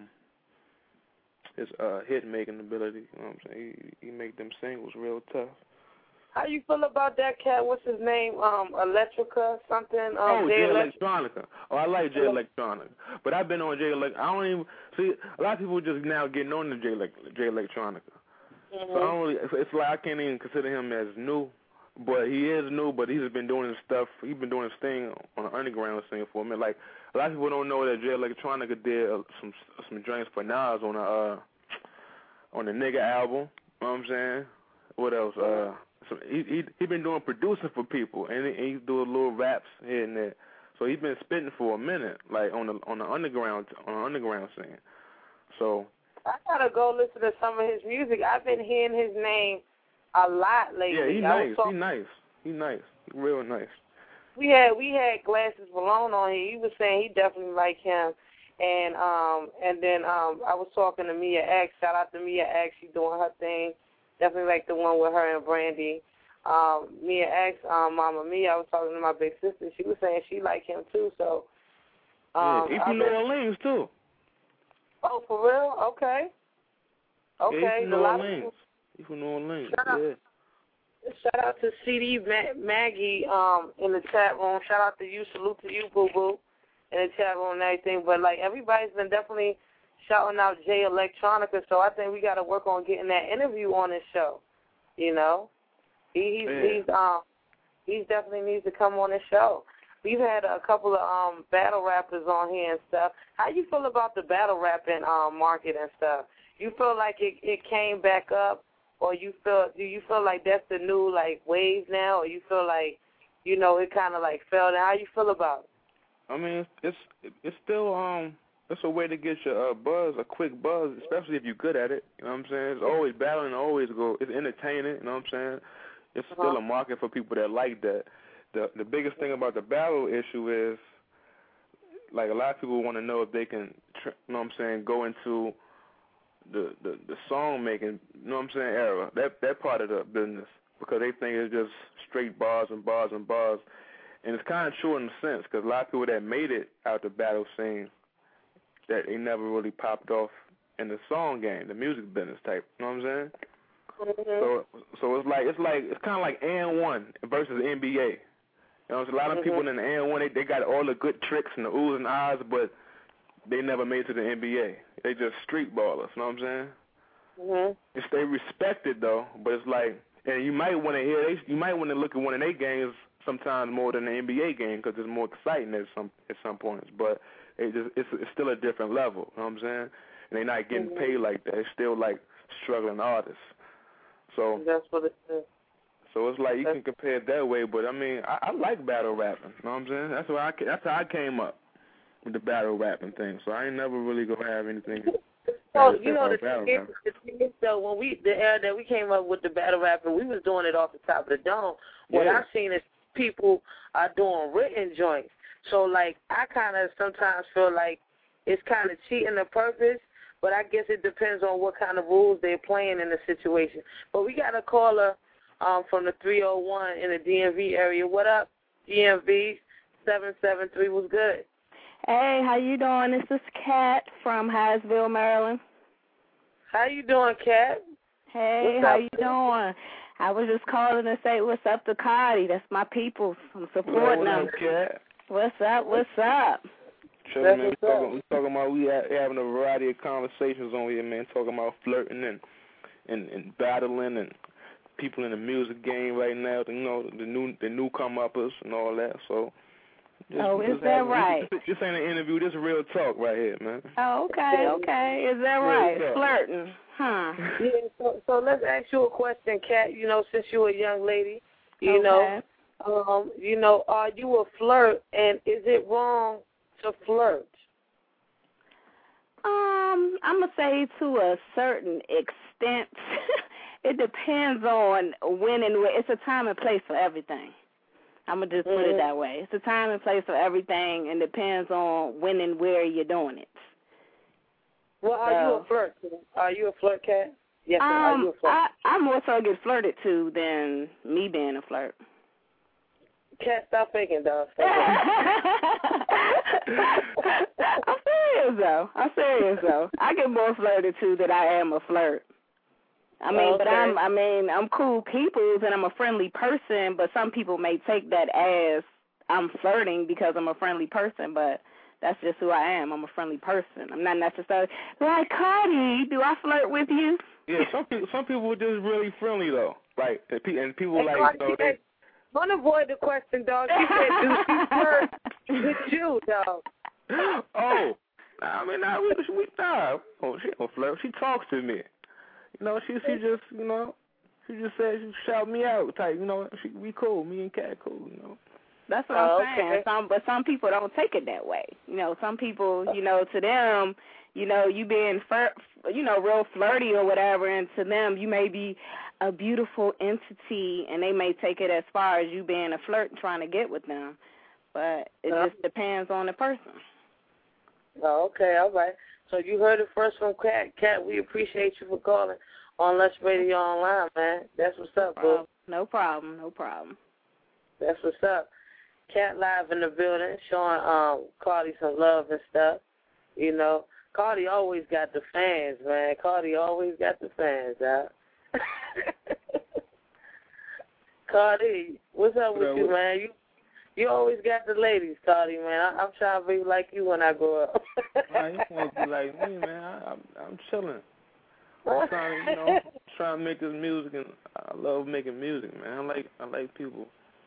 his hit making ability. You know what I'm saying? He make them singles real tough. How you feel about that cat? What's his name? Electrica something? Jay Electronica. Oh, I like Jay Electronica. But I've been on Jay Electronica. I don't even see a lot of people just now getting on to Jay Electronica. So I don't really. It's like I can't even consider him as new. But he is new. But he's been doing his stuff. He's been doing his thing on the underground scene for a minute. Like a lot of people don't know that Jay Electronica did some joints for Nas on the Nigga album. You know what I'm saying? What else? So he been doing producing for people, and he do little raps here and there. So he's been spitting for a minute, like on the underground scene. So I gotta go listen to some of his music. I've been hearing his name a lot lately. Yeah, he's nice. He's nice. He's real nice. We had Glasses Malone on here. He was saying he definitely like him. And then I was talking to Mia X. Shout out to Mia X. She's doing her thing. Definitely like the one with her and Brandy. Mia X, Mama Mia. I was talking to my big sister. She was saying she like him too. So he from New Orleans too. Oh, for real? Okay. Okay. Yeah, he's from New Orleans. He's from New Orleans. Shout out to CD Maggie in the chat room. Shout out to you. Salute to you, Boo Boo, in the chat room and everything. But like everybody's been definitely shouting out Jay Electronica, so I think we got to work on getting that interview on this show. You know, he definitely needs to come on the show. We've had a couple of battle rappers on here and stuff. How you feel about the battle rapping market and stuff? You feel like it came back up, or do you feel like that's the new like wave now, or you feel like it kind of like fell down? How you feel about it? I mean, it's still it's a way to get your buzz, a quick buzz, especially if you're good at it. You know what I'm saying? It's always battling, it's entertaining. You know what I'm saying? It's still a market for people that like that. The biggest thing about the battle issue is, like, a lot of people want to know if they can, go into the song making, era, that part of the business, because they think it's just straight bars and bars and bars. And it's kind of true in a sense, because a lot of people that made it out the battle scene, that they never really popped off in the song game, the music business type. You know what I'm saying? Mm-hmm. So it's kind of like AN1 versus NBA. You know, a lot of people in the AN1, they got all the good tricks and the oohs and ahs, but they never made it to the NBA. They just street ballers. You know what I'm saying? Mm-hmm. They respected though, but it's like, and you might want to look at one of their games sometimes more than the NBA game because it's more exciting at some points, but it's still a different level. You know what I'm saying? And they're not getting paid like that. It's still like struggling artists. So that's what it is. So it's like you can compare it that way, but I mean, I like battle rapping. You know what I'm saying? That's how I came up with the battle rapping thing. So I ain't never really gonna have anything. So the thing is though, when the era that we came up with the battle rapping, we was doing it off the top of the dome. What I've seen is people are doing written joints. So like I kind of sometimes feel like it's kind of cheating the purpose. But I guess it depends on what kind of rules they're playing in the situation. But we got a caller from the 301 in the DMV area. What up, DMV 773? Was good. Hey, how you doing? This is Kat from Hyattsville, Maryland. How you doing, Kat? Hey, how you doing? I was just calling to say what's up to Cardi. That's my people. I'm supporting them. Kat? What's up? What's up? Sure, man. We talking about having a variety of conversations on here, man. Talking about flirting and battling and people in the music game right now. You know, the newcomers and all that. So. Is that right? This ain't an interview. This is real talk right here, man. Oh, okay. Is that right? Flirting, huh? Yeah. So let's ask you a question, Kat. You know, since you're a young lady, you know, are you a flirt, and is it wrong to flirt? I'm gonna say to a certain extent. It depends on when and where. It's a time and place for everything. I'm gonna just put it that way. It's a time and place for everything, and depends on when and where you're doing it. Well, are you a flirt? Are you a flirt, Kat? Yes, are you a flirt? I more so get flirted to than me being a flirt. Kat, stop faking, dog. I'm serious though. I get more flirted to than I am a flirt. I mean, but I'm cool peoples and I'm a friendly person, but some people may take that as I'm flirting because I'm a friendly person, but that's just who I am. I'm a friendly person. I'm not necessarily like, Cardi, do I flirt with you? Yeah, some people are just really friendly though. Like, and people like, Cardi, don't avoid the question, dog. She said, do she flirt with you, dog? Oh, I mean, she don't flirt. She talks to me. You know, she just said she shout me out type. You know, we cool. Me and Kat cool. You know. That's what I'm saying. But some people don't take it that way. You know, some people, you know, to them, you know, you being, real flirty or whatever, and to them you may be a beautiful entity, and they may take it as far as you being a flirt and trying to get with them. But it just depends on the person. Oh, okay, all right. So you heard it first from Cat. Cat, we appreciate you for calling on Lush Radio Online, man. That's what's up, bro. No problem, no problem. That's what's up. Cat live in the building, showing Cardi some love and stuff. You know, Cardi always got the fans, man. Cardi always got the fans out. Cardi, what's up with you, man? You always got the ladies, Cardi, man. I'm trying to be like you when I grow up. Man, you want to be like me, man. I'm chilling. I'm trying to make this music, and I love making music, man. I like people.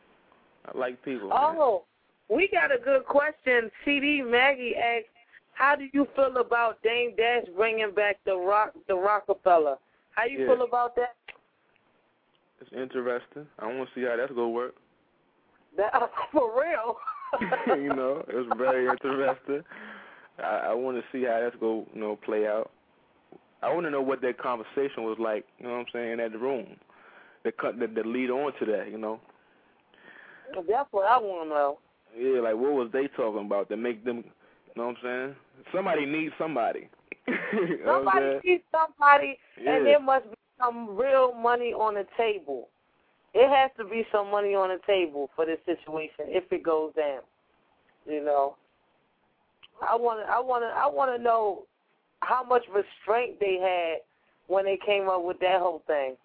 Oh, we got a good question. CD Maggie asked, how do you feel about Dame Dash bringing back the Rockefeller? How you feel about that? It's interesting. I want to see how that's going to work. For real? You know, it's very interesting. I want to see how that's going to play out. I want to know what that conversation was like, you know what I'm saying, at the room. The lead on to that, you know. That's what I want to know. Yeah, like what was they talking about that make them, you know what I'm saying? Somebody needs somebody. Somebody needs somebody, and there must be some real money on the table. It has to be some money on the table for this situation if it goes down. You know, I want to know how much restraint they had when they came up with that whole thing.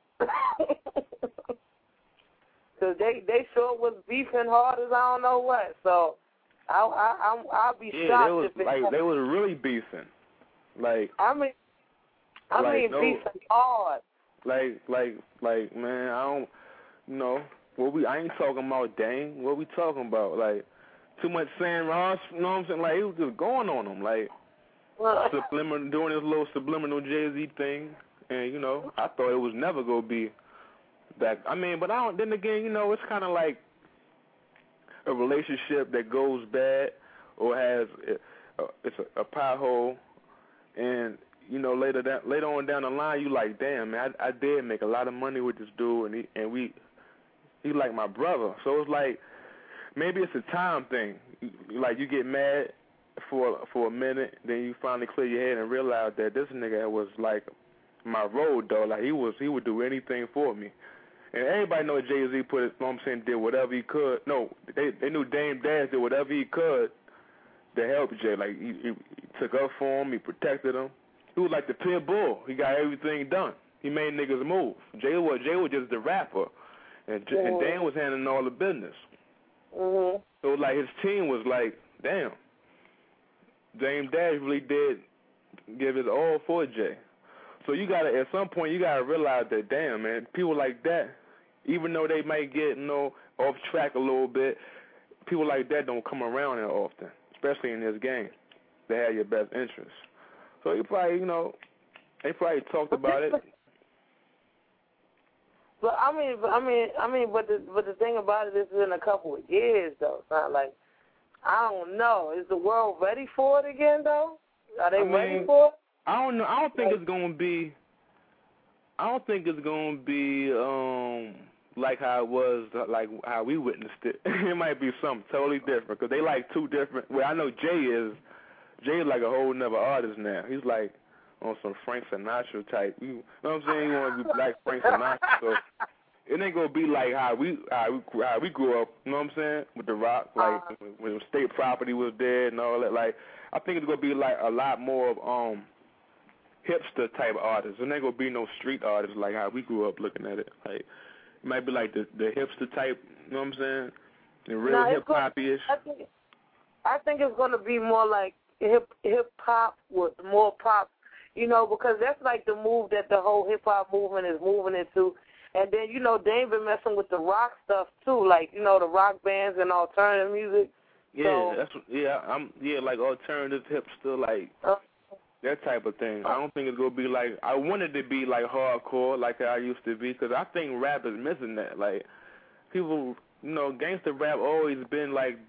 Because they sure was beefing hard as I don't know what. So I'll be shocked if they was really beefing. Like I mean beefing hard. Like man, I don't. You know, I ain't talking about Dame. What we talking about? Like, too much saying Ross, you know what I'm saying? Like, he was just going on him. Like, doing his little subliminal Jay-Z thing. And, you know, I thought it was never going to be that. I mean, but then again, you know, it's kind of like a relationship that goes bad or has, it's a pothole. And, you know, later on down the line, you like, damn, man, I did make a lot of money with this dude, and he like my brother. So it's like maybe it's a time thing. Like you get mad for a minute, then you finally clear your head and realize that this nigga was like my road dog. Like he would do anything for me. And everybody know Jay-Z did whatever he could. No, they knew Dame Dash did whatever he could to help Jay. Like he took up for him, he protected him. He was like the pit bull. He got everything done. He made niggas move. Jay was just the rapper. And Dan was handling all the business. Mm-hmm. So like his team was like, damn, Dame Dash really did give his all for Jay. So at some point you gotta realize that, damn man, people like that, even though they might get off track a little bit, people like that don't come around that often, especially in this game. They have your best interests. So he probably, they probably talked about it. But but the thing about it is in a couple of years though. It's not like, I don't know. Is the world ready for it again though? Are they ready for it? I don't know. I don't think it's gonna be like how it was, like how we witnessed it. It might be something totally different because they like two different. Well, I know Jay is like a whole nother artist now. He's like on some Frank Sinatra type. You know what I'm saying? He want to be like Frank Sinatra. So it ain't gonna be like how we grew up. You know what I'm saying? With the rock, like when State Property was there and all that. Like I think it's gonna be like a lot more of hipster type artists. It ain't gonna be no street artists like how we grew up looking at it. Like it might be like the hipster type. You know what I'm saying? The real hip hop-ish. I think it's gonna be more like hip hop with more pop. You know, because that's like the move that the whole hip-hop movement is moving into. And then, Dame been messing with the rock stuff, too, like, the rock bands and alternative music. Yeah, so, like alternative hipster, like that type of thing. I don't think it's going to be like, I want it to be like hardcore, like I used to be, because I think rap is missing that. Like, people you know, gangster rap always been like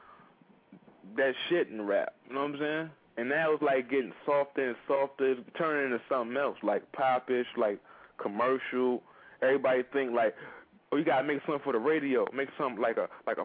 that shit in rap. You know what I'm saying? And now it's like getting softer and softer, turning into something else, like popish, like commercial. Everybody think like, oh, you gotta make something for the radio. Make something like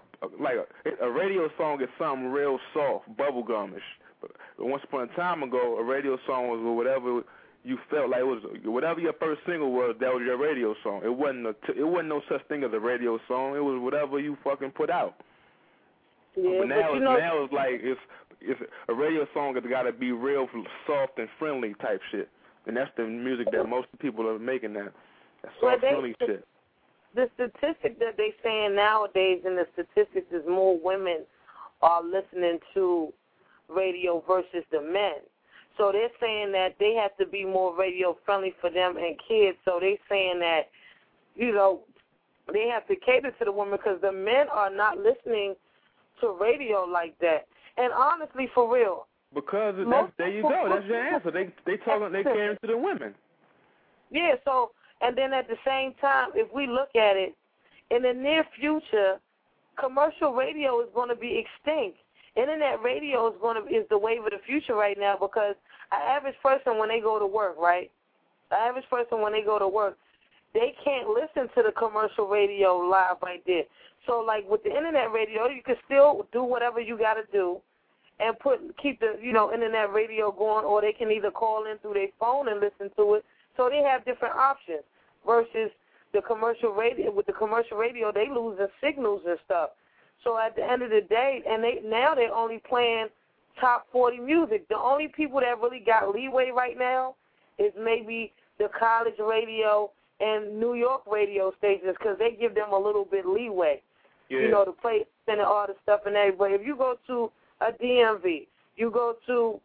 a radio song is something real soft, bubblegumish. But once upon a time ago, a radio song was whatever you felt like it was. Whatever your first single was, that was your radio song. It wasn't no such thing as a radio song. It was whatever you fucking put out. Yeah, but now, now it's like it's a radio song has got to be real soft and friendly type shit, and that's the music that most people are making now. That soft, friendly shit. The statistic that they saying nowadays, and the statistics is more women are listening to radio versus the men. So they're saying that they have to be more radio friendly for them and kids. So they're saying that, you know, they have to cater to the women because the men are not listening to radio like that. And honestly, for real. Because there you go. That's your answer. They cater to the women. Yeah. So, and then at the same time, if we look at it, in the near future, commercial radio is going to be extinct. Internet radio is the wave of the future right now because an average person when they go to work, right? The average person when they go to work, they can't listen to the commercial radio live right there. So like with the internet radio, you can still do whatever you got to do and keep the internet radio going, or they can either call in through their phone and listen to it. So they have different options versus the commercial radio. With the commercial radio, they losing signals and stuff. So at the end of the day, and they're only playing top 40 music. The only people that really got leeway right now is maybe the college radio and New York radio stations because they give them a little bit leeway, to play and all the stuff and everything. But if you go to a DMV, you go to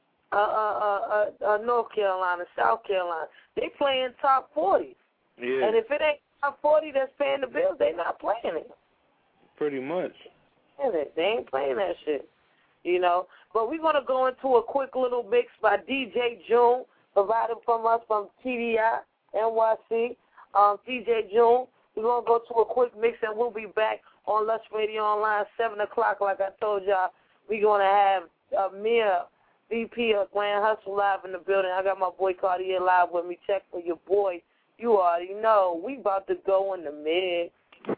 North Carolina, South Carolina, they playing top 40. Yeah. And if it ain't top 40 that's paying the bills, they not playing it. Pretty much. They ain't playing that shit, But we're going to go into a quick little mix by DJ June, provided from us from TDI, NYC. DJ June, we're going to go to a quick mix, and we'll be back on Lush Radio Online, 7 o'clock. Like I told y'all, we're going to have Mia, VP of Grand Hustle, live in the building. I got my boy Cartier live with me. Check for your boy. You already know. We about to go in the mix.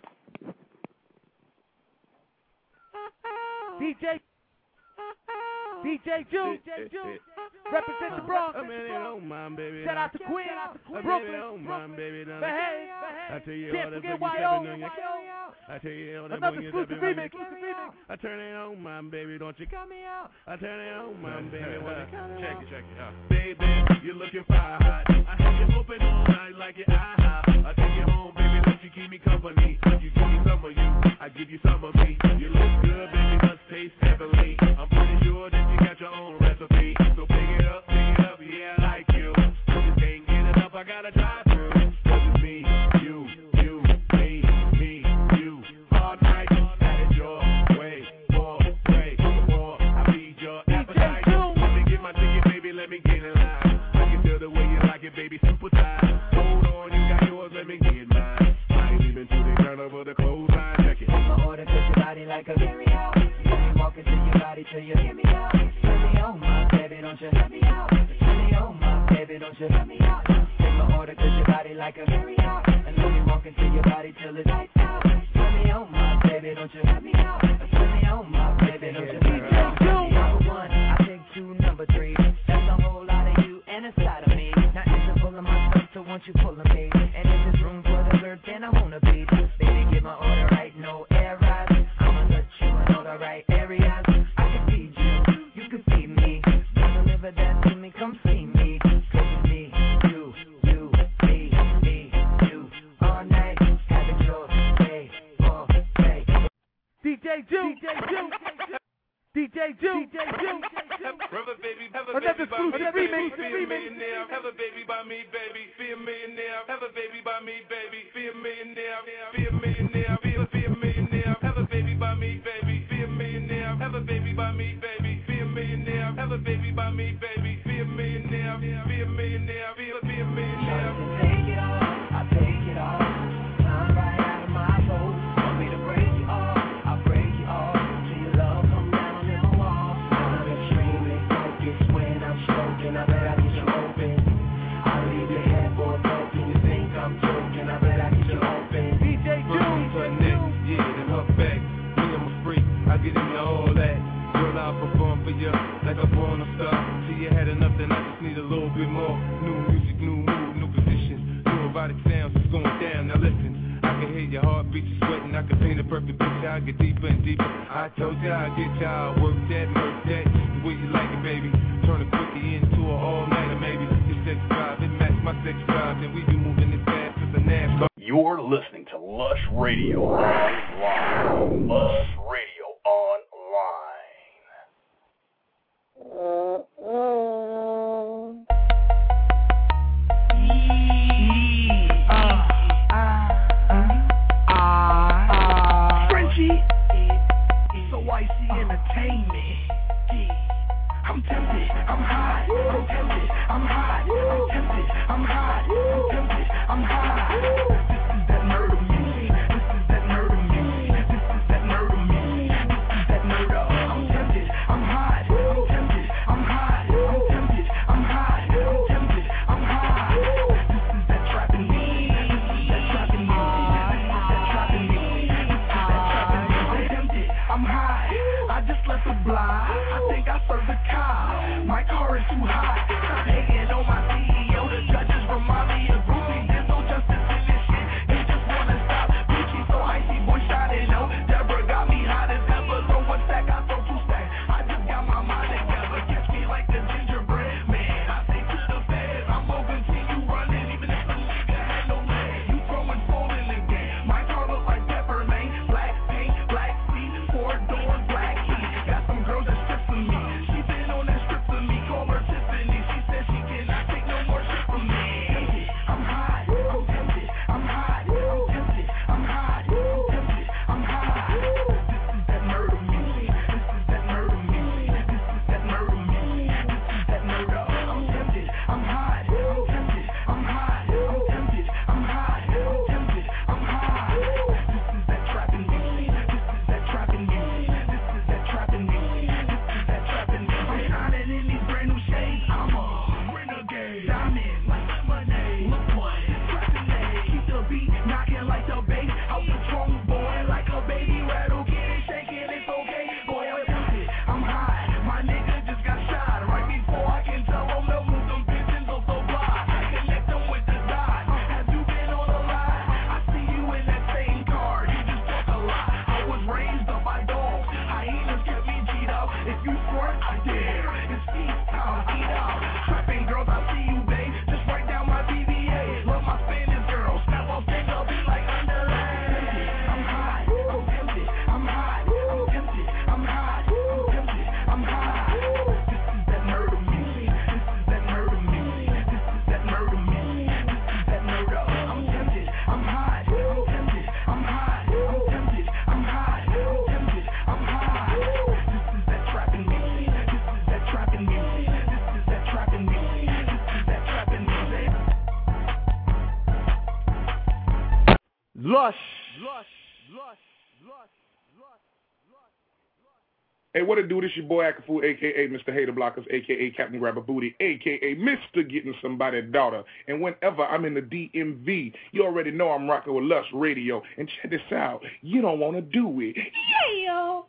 DJ June, represent the Bronx. Shout out to Queen, Brooklyn, Behave, can't forget YO. Another exclusive remix. I turn it on, my baby, don't you cut me out. I turn it on, my baby, won't you cut me out. Check it. Baby, you're looking fire hot. I have you open all night like your IHOP. I take you home, baby, let you keep me company. You give me some of you, I give you some of me. You look good, baby, must taste heavenly. I'm pretty sure that you got your own recipe. So pick it up, yeah, I like you. Just can't get enough, I gotta drive through. Cause it's me, you, me, you. All night, that is your way, more. I feed your appetite. Let me get my ticket, baby, let me get in line. I can feel the way you like it, baby, super tight. Hold on, you got yours, let me get mine. I ain't even till they turn over the clothesline. Check it. My order, cause your body like a carry-out. Walk into your body till you hear me out. Turn me on, my baby, don't you let me out. Turn me on, my baby, don't you let me out. Take my order, cause your body like a carry out. And let me walk into your body till it's lights out. Turn me on, my baby, don't you let me out. Turn me on, my baby, don't you let me out. Number one, I take two, number three. That's a whole lot of you and a side of me. Now it's a full of my stuff, so won't you pull of me? And if there's room for the third, then I wanna be. Baby, get my order right, no air rides. I'ma let you in all the right areas. I can feed you, you can feed me. Don't deliver that to me, come see me. Cause it's me, you, me, you. All night, have it your way, all day. DJ June. Brother, baby, have a another exclusive remix. Have a baby by me, baby. Be a millionaire. Have a baby by me, baby. Be a millionaire. Be a millionaire. Be a millionaire. Have a baby by me, baby. Be a millionaire. Have a baby by me, baby. Be a millionaire. Have a baby by me, baby. Be a millionaire. Be a millionaire. Be a millionaire. Take it all, I take it all. I'm right out of my boat. Want me to break head, your heartbeat is sweating. I can paint a perfect picture, I get deeper and deeper. I told you I get y'all, work that, the way you like it, baby. Turn a quickie into an all-nighter, maybe. Your sex drive, it match my sex drive, and we be moving as fast as a NASCAR. You're listening to Lush Radio Online. Lush Radio Online. Frenchie, so icy entertainment. I'm tempted, I'm hot, I'm tempted, I'm hot, I'm tempted, I'm hot, I'm tempted, I'm hot. This is that murder music, this is that murder music, this is that murder music, this is that murder. I'm tempted, I'm hot, I'm tempted, I'm hot, I'm tempted, I'm hot, I'm tempted, I'm hot. This is that trapping music, this is that trapping music, this is that trapping music, this is that trapping music. I'm tempted, I'm hot, I just left the block. I think I served the car. My car is too hot. Stop hating on my CEO. The judges remind me of Ruby. There's no justice in this shit. They just wanna stop. Gucci so icy, boy shining. No, Deborah got me hot as ever. Throw one stack, I throw two stacks. I just got my mind together. Catch me like the gingerbread man. I say to the feds, I'm gonna continue running even if the nigga had no legs. You throwing phone in the game. My car look like pepper, man. Black paint, black seat, 4 doors, black key. Got some girls that strip for me. She been on that strip for me. Call her Tiffany. She said she cannot take no more shit from me. I'm hot, I'm tempted, I'm hot, I'm tempted, I'm hot, I'm tempted, I'm hot. This is that murder music, this is that murder music, this is that murder music, this is that murder. I'm tempted, I'm hot, I'm tempted, I'm hot, I'm tempted, I'm hot, I'm tempted, I'm hot. This is that trapping music, this is that trapping music, this is that trapping music, this is that trapping music. I'm shining in these brand new shades. I'm a renegade, diamond like lemonade. Look what, procrastinate, keep the beat knocking like the bass. Out the trunk, boy, like a baby rattle. Get it shaking, it's okay, boy. I'm tempted, I'm hot. My nigga just got shot right before I can tell him to move them bitches off the block. I connect them with the dot. Have you been on a lie? I see you in that same car. You just talk a lot. I was raised up by dogs. Hyenas kept me G'd up. If you front, I dare. It's feast time, eat out. Trapping girls, I see you, babe. Just write down my BBA. Love my Spanish girls. Snap off, take up, be like underlay. I'm hot, I'm tempted, I'm hot, I'm tempted, I'm hot, I'm tempted, I'm hot. This is that murder music, this is that murder music, this is that murder music, this is that murder. I'm tempted, I'm hot, I'm tempted, I'm hot, I'm tempted, I'm hot, I'm tempted, I'm hot. This is that trapping music, this is that trapping music, this is that trapping music, this is that trapping music. Lush. Hey, what it do? This your boy Akafu, a.k.a. Mr. Hater Blockers, a.k.a. Captain Grabber Booty, a.k.a. Mr. Getting Somebody's Daughter. And whenever I'm in the DMV, you already know I'm rocking with Lush Radio. And check this out. You don't want to do it. Yeah.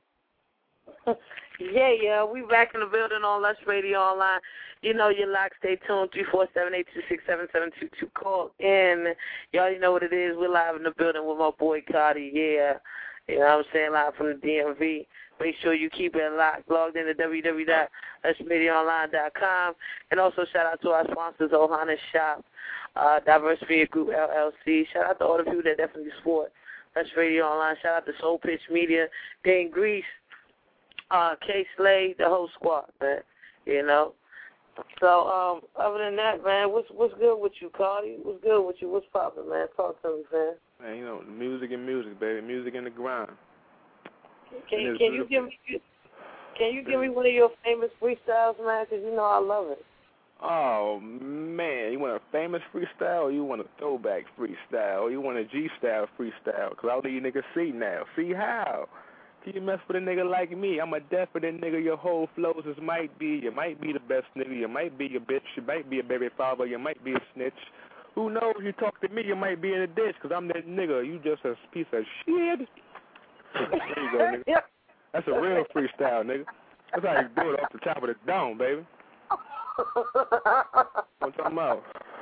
Yeah, we back in the building on Lush Radio Online. You know you're locked. Stay tuned. 347-826-7722. Call in. You already know what it is. We're live in the building with my boy Cardi. Yeah. You know what I'm saying? Live from the DMV. Make sure you keep it locked. Logged into www.lushradioonline.com. And also shout out to our sponsors, Ohana Shop, Diversity Group LLC. Shout out to all the people that definitely support Lush Radio Online. Shout out to Soul Pitch Media, Dan Grease, K Slay, the whole squad, man. You know. So, other than that, man, what's good with you, Cardi? What's good with you? What's poppin', man? Talk to me, man. Man, you know, music and music, baby. Music in the grind. Can you give me one of your famous freestyles, man? Because you know I love it. Oh, man. You want a famous freestyle or you want a throwback freestyle or you want a G-style freestyle? Because all these niggas see now. See how? Can you mess with a nigga like me? I'm a definite nigga. Your whole flows is might be. You might be the best nigga. You might be a bitch. You might be a baby father. You might be a snitch. Who knows? You talk to me, you might be in a ditch because I'm that nigga. You just a piece of shit. There you go, nigga. Yep. That's a real freestyle, nigga. That's how you do it off the top of the dome, baby. What I'm talking about.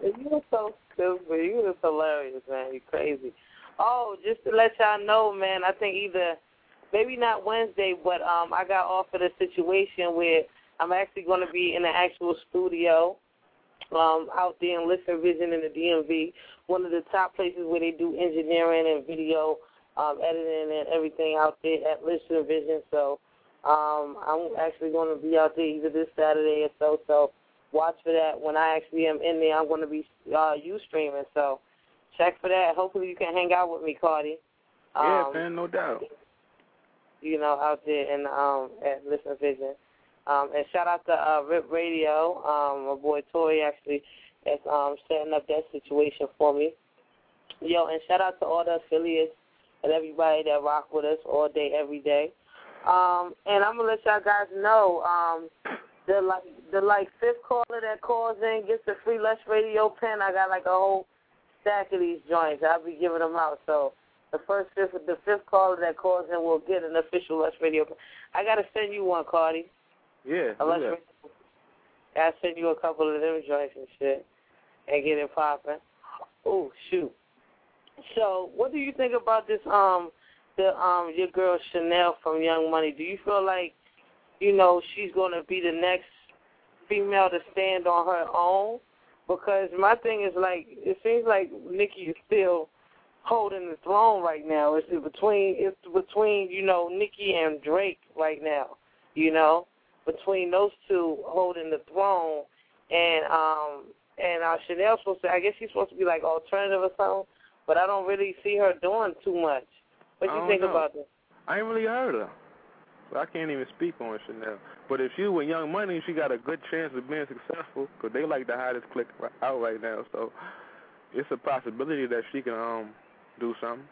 You were so stupid. You were hilarious, man. You crazy. Oh, just to let y'all know, man, I think maybe not Wednesday, but I got offered a situation where I'm actually going to be in an actual studio out there in Listen Vision in the DMV, one of the top places where they do engineering and video editing and everything out there at Listen Vision. So I'm actually going to be out there either this Saturday or so watch for that. When I actually am in there, I'm going to be streaming. So check for that. Hopefully you can hang out with me, Cardi. Yeah, man, no doubt. You know, out there in at Listen Vision. And shout out to Rip Radio. My boy Tori actually is setting up that situation for me. Yo, and shout out to all the affiliates and everybody that rock with us all day, every day. And I'm gonna let y'all guys know the fifth caller that calls in gets a free Lush Radio pen. I got like a whole stack of these joints. I'll be giving them out. So the fifth caller that calls in will get an official Lush Radio pen. I gotta send you one, Cardi. Yeah. I'll send you a couple of them joints and shit and get it popping. Oh shoot. So what do you think about this your girl Chanel from Young Money? Do you feel like, she's going to be the next female to stand on her own? Because my thing is, like, it seems like Nicki is still holding the throne right now. It's between Nicki and Drake right now, between those two holding the throne. And Chanel's supposed to, I guess she's supposed to be like alternative or something, but I don't really see her doing too much. What do you think about this? I ain't really heard her. So I can't even speak on Chanel. But if she with Young Money, she got a good chance of being successful because they like the hottest click out right now. So it's a possibility that she can do something.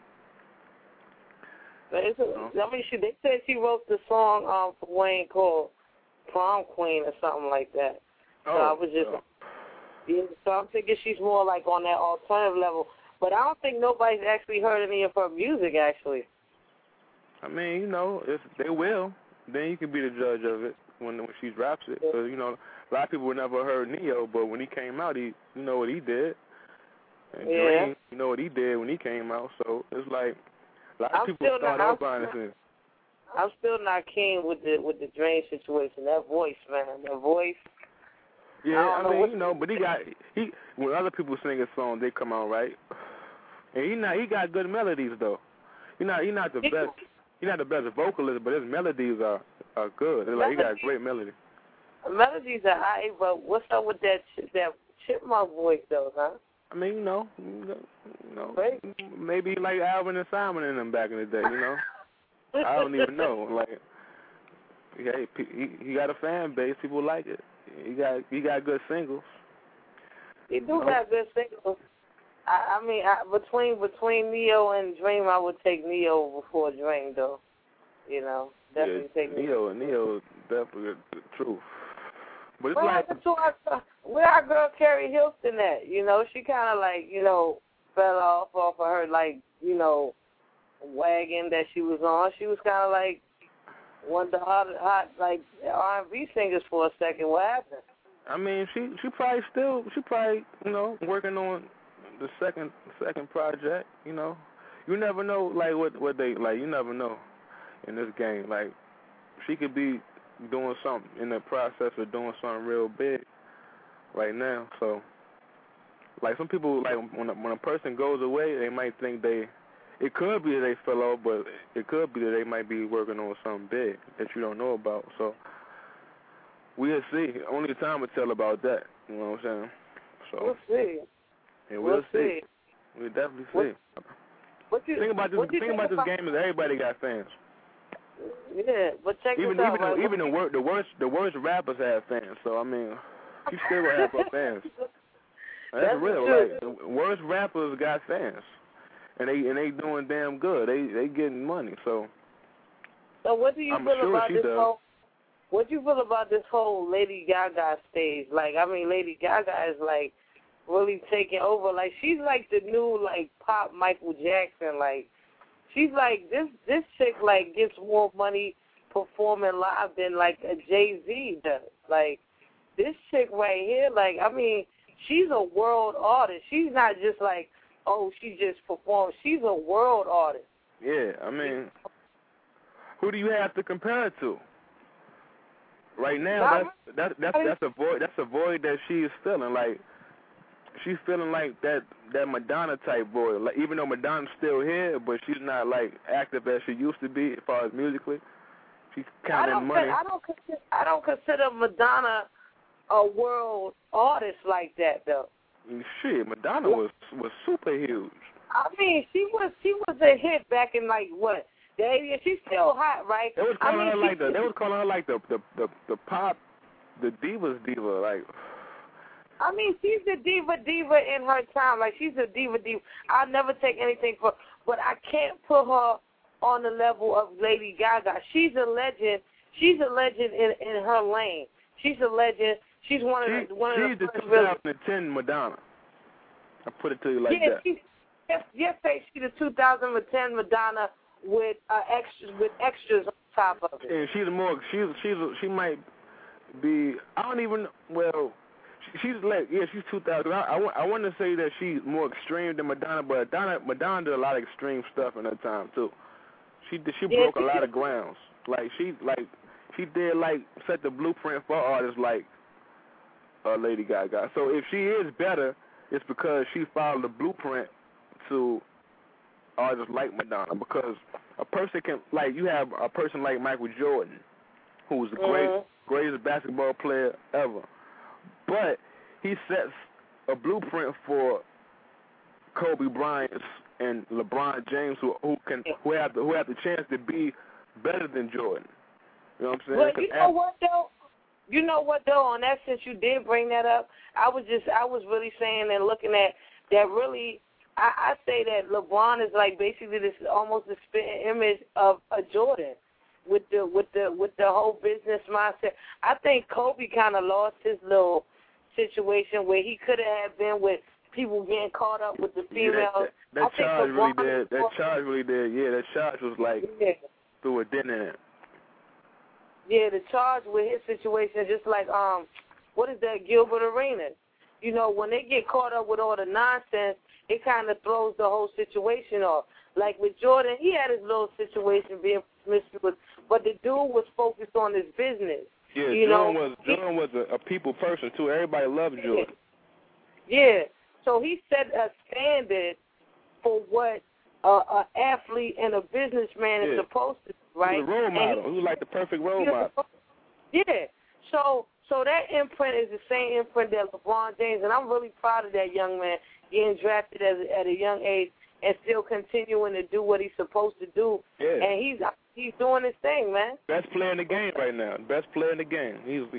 They said she wrote the song for Wayne called Prom Queen or something like that. So I was just, so I'm thinking she's more like on that alternative level. But I don't think nobody's actually heard any of her music, actually. I mean, if they will, then you can be the judge of it when she drops it. Because, a lot of people never heard Neo, but when he came out, you know what he did. And Dream, you know what he did when he came out. So it's like a lot of people start out buying this. I'm still not keen with the Dream situation. That voice, man, that voice. Yeah, I mean, but when other people sing a song, they come out right. And he got good melodies though. He's not the best. He's not the best vocalist, but his melodies are good. He got great melody. Melodies are high, but what's up with that chipmunk voice though, huh? I mean, maybe like Alvin and Simon and them back in the day, I don't even know. Like, he got a fan base. People like it. He got good singles. He do got good singles. I mean, between Neo and Dream, I would take Neo before Dream, though. Definitely take Neo. Neo definitely the truth. But it's where our girl Carrie Hilton at? She kind of like, fell off of her, like, wagon that she was on. She was kind of like one of the hot like R&B singers for a second. What happened? I mean, she probably working on the second project. You never know, like what they like. You never know in this game. Like, she could be doing something in the process of doing something real big right now. So, like, some people, like, when a person goes away, they might think it could be that they fell off, but it could be that they might be working on something big that you don't know about. So we'll see. Only time will tell about that. You know what I'm saying? So we'll see. Yeah, we'll see. We'll definitely see. Think about this game is everybody got fans. Yeah, but check this out. Even the worst rappers have fans. So I mean, you still gonna have her fans. That's real. Like, the worst rappers got fans. And they doing damn good. They getting money. So what do you feel about this whole? What do you feel about this whole Lady Gaga stage? Like, I mean, Lady Gaga is like really taking over. Like, she's like the new like pop Michael Jackson. Like, she's like this chick like gets more money performing live than like a Jay-Z does. Like, this chick right here. Like, I mean, she's a world artist. She's not just like, oh, she just performs. She's a world artist. Yeah, I mean, who do you have to compare it to? Right now, that's a void. That's a void that she is feeling. Like she's feeling like that Madonna type void. Like even though Madonna's still here, but she's not like active as she used to be as far as musically. She's counting money. I don't consider Madonna a world artist like that though. Shit, Madonna was super huge. I mean, she was a hit back in like what? The 80s. She's still hot, right? They was calling her like the pop, the diva. Like, I mean, she's a diva in her time. Like she's a diva. I'll never take anything for, but I can't put her on the level of Lady Gaga. She's a legend. She's a legend in her lane. She's a legend. She's one of the 2010 Madonna. I put it to you like that. Yes, she's the 2010 Madonna with extras on top of it. And she might be. I don't even. Well, she's like she's 2000. I want to say that she's more extreme than Madonna, but Madonna did a lot of extreme stuff in her time too. She broke a lot of grounds. She did set the blueprint for artists like Lady Gaga. So if she is better, it's because she followed the blueprint to artists like Madonna. Because a person can, you have a person like Michael Jordan, who's the greatest basketball player ever, but he sets a blueprint for Kobe Bryant and LeBron James, who have the chance to be better than Jordan. You know what I'm saying? Well, you know what though? On that, since you did bring that up, I was really saying and looking at that. Really, I say that LeBron is like basically this almost the spitting image of a Jordan with the whole business mindset. I think Kobe kind of lost his little situation where he could have been with people getting caught up with the females. That charge really did. That charge really did. Yeah, that charge was threw a dent in it. Yeah, the charge with his situation, just like what is that, Gilbert Arenas? You know, when they get caught up with all the nonsense, it kind of throws the whole situation off. Like with Jordan, he had his little situation being promiscuous, but the dude was focused on his business. Yeah, Jordan was a people person too. Everybody loved Jordan. Yeah, so he set a standard for what an athlete and a businessman is supposed to do, right? He was a role model. He was like the perfect role model. Yeah. So that imprint is the same imprint that LeBron James, and I'm really proud of that young man getting drafted at a young age and still continuing to do what he's supposed to do. Yeah. And he's doing his thing, man. Best player in the game right now. Best player in the game.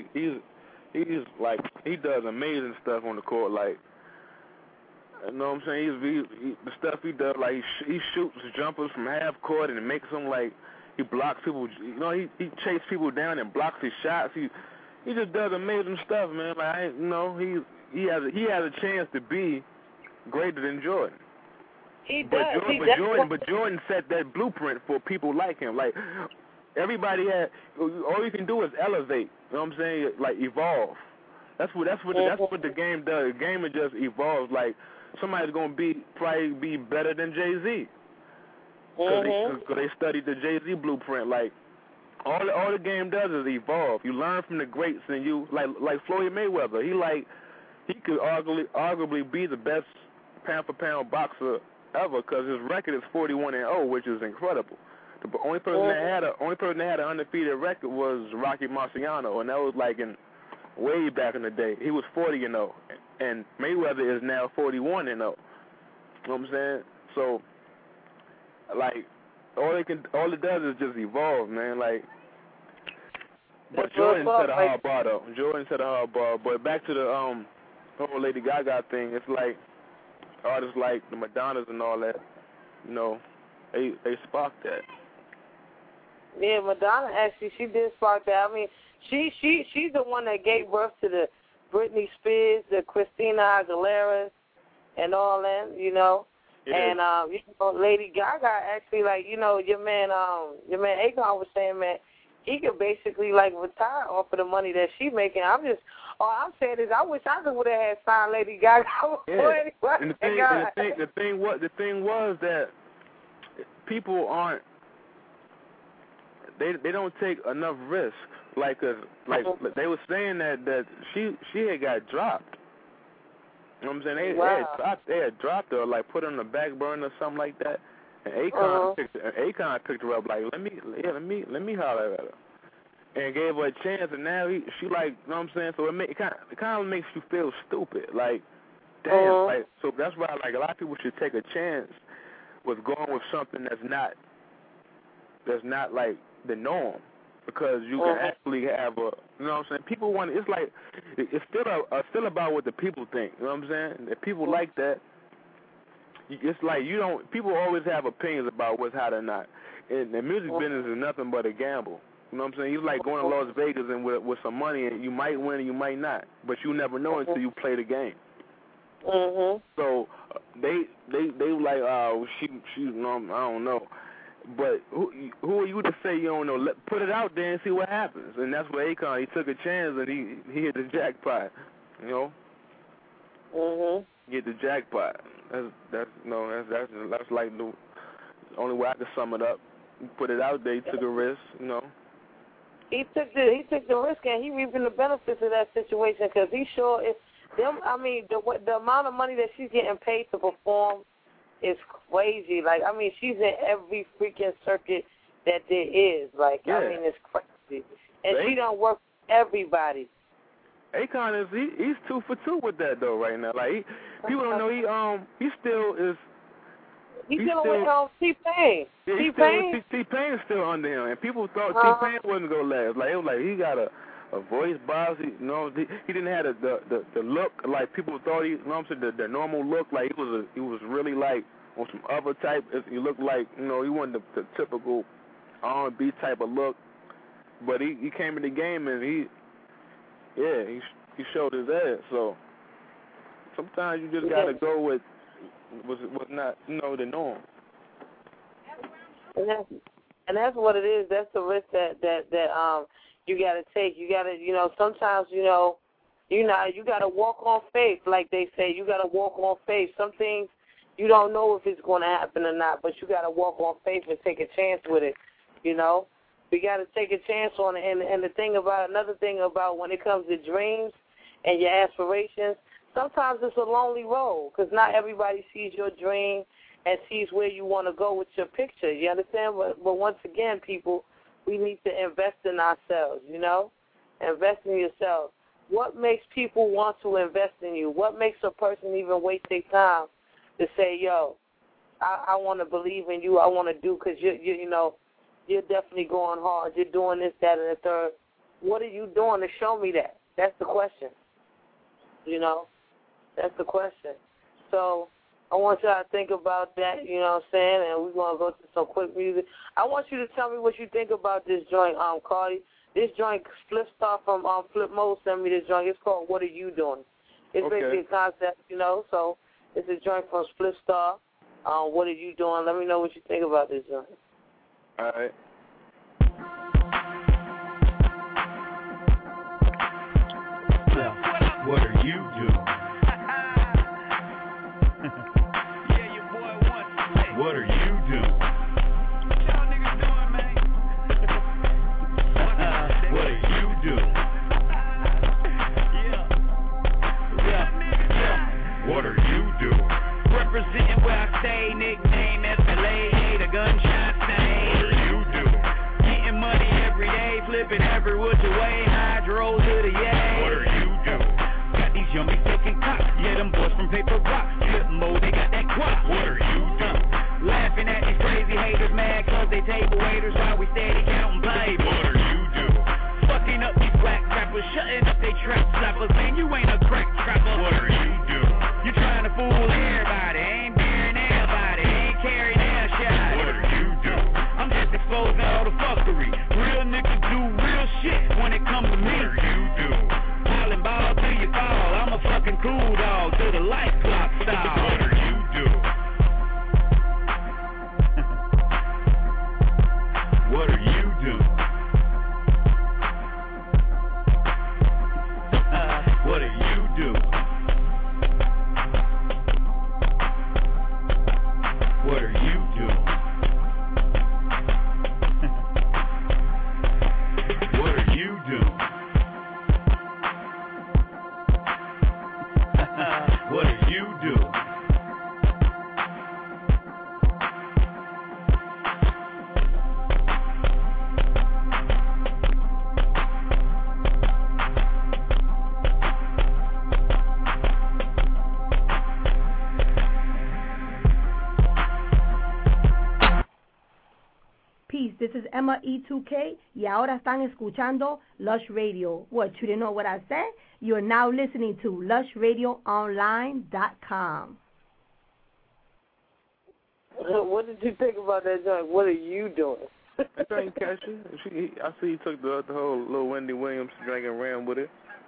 He's like, he does amazing stuff on the court. Like, you know what I'm saying? The stuff he does, like he shoots jumpers from half court and makes them like he blocks people. You know, he chases people down and blocks his shots. He just does amazing stuff, man. Like, he has a chance to be greater than Jordan. He does. But Jordan set that blueprint for people like him. Like everybody all you can do is elevate. You know what I'm saying? Like evolve. That's what the game does. The game just evolves. Like somebody's gonna probably be better than Jay-Z. Because they studied the Jay-Z blueprint. Like all the game does is evolve. You learn from the greats, and you like Floyd Mayweather. He could arguably be the best pound for pound boxer ever because his record is 41-0, which is incredible. The only person that had an undefeated record was Rocky Marciano, and that was like way back in the day. He was 40-0, and Mayweather is now 41-0. You know what I'm saying? So, like, all it does is just evolve, man. Like, but Jordan set a hard bar, though. Jordan set a hard bar. But back to the whole Lady Gaga thing, it's like artists like the Madonnas and all that, you know, they sparked that. Yeah, Madonna actually, she did spark that. I mean, she's the one that gave birth to the Britney Spears, the Christina Aguilera, and all that, you know. Yeah. And Lady Gaga actually, like, you know, your man Akon was saying, man, he could basically like retire off of the money that she's making. All I'm saying is, I wish I would have had signed Lady Gaga. Yeah. And the thing was that people aren't. They don't take enough risk. Like they were saying that she had got dropped. You know what I'm saying? They had dropped her, like put her on the back burner or something like that. And Akon picked her up, like let me holler at her, and gave her a chance. And now she like, you know what I'm saying? So it kind of makes you feel stupid. Like, damn, like so that's why like a lot of people should take a chance with going with something that's not like the norm. Because you can actually have a, you know what I'm saying? People want, it's like, it's still about what the people think, you know what I'm saying? If people like that, it's like people always have opinions about what's hot or not. And the music business is nothing but a gamble, you know what I'm saying? It's like going to Las Vegas and with some money, and you might win and you might not, but you never know until you play the game. So they like, she no, I don't know. But who are you to say you don't know? Put it out there and see what happens. And that's where Akon, he took a chance and he hit the jackpot. You know. Get the jackpot. That's like the only way I can sum it up. Put it out there. He took a risk. You know. He took the risk and he reaping the benefits of that situation because he sure is. The amount of money that she's getting paid to perform. It's crazy. Like, I mean, she's in every freaking circuit that there is. Like, I mean, it's crazy. And she don't work for everybody. Akon he's 2 for 2 with that though right now. Like, people don't know he still is. He's still with T-Pain. T-Pain is still under him, and people thought T-Pain wasn't gonna last. Like, it was like he got a voice box. He didn't have the look like people thought he. You know what I'm saying? The normal look. Like he was really like on some other type. He looked like, you know, he wasn't the typical R&B type of look. But he came in the game and he showed his ass. So sometimes you just gotta go with what's not, you know, the norm. And that's what it is. That's the risk that you gotta take. You gotta, you know, sometimes, you gotta walk on faith, like they say. You gotta walk on faith. Some things you don't know if it's gonna happen or not, but you gotta walk on faith and take a chance with it. You know, you gotta take a chance on it. And another thing about when it comes to dreams and your aspirations, sometimes it's a lonely road because not everybody sees your dream and sees where you want to go with your picture. You understand? But once again, people, we need to invest in ourselves, you know? Invest in yourself. What makes people want to invest in you? What makes a person even waste their time to say, yo, I want to believe in you, I want to do, because you're definitely going hard. You're doing this, that, and the third. What are you doing to show me that? That's the question. You know? That's the question. So I want y'all to think about that, you know what I'm saying, and we're going to go to some quick music. I want you to tell me what you think about this joint, Cardi. This joint, Flip Star from Flip Mode sent me this joint. It's called What Are You Doing? It's basically a concept, you know, so it's a joint from Flip Star. What Are You Doing? Let me know what you think about this joint. All right. What are you doing? What are you doing? What y'all niggas doing, man? What are you doing? What are you doing? Representing where I stay, nickname SLA, the gunshot name. What are you doing? Getting money every day, flipping every which way, hydro to the yay. What are you doing? Got these yummy fucking cops, yeah, them boys from Paper Rock, Flip Mode, they got that guap. What are you doing? Laughing at these crazy haters, mad cause they table waiters while we steady counting paper. What are you doing? Fucking up these black rappers, shutting up they trap slappers, man, you ain't a crack trapper. What are you doing? You trying to fool everybody, ain't bearing everybody, ain't carrying their shot. What are you doing? I'm just exposing all the fuckery. Real niggas do real shit when it comes to me. What are you doing? Piling ball till you fall, I'm a fucking cool dog to the light clock style. What are you doing? What are you doing? you doing? What are you doing? What are you doing? Peace, this is Emma E2K y ahora están escuchando Lush Radio. What, you didn't know what I said? You are now listening to LushRadioOnline.com. What did you think about that joint? What are you doing? That ain't catchy. I see he took the whole little Wendy Williams drink and ran with it.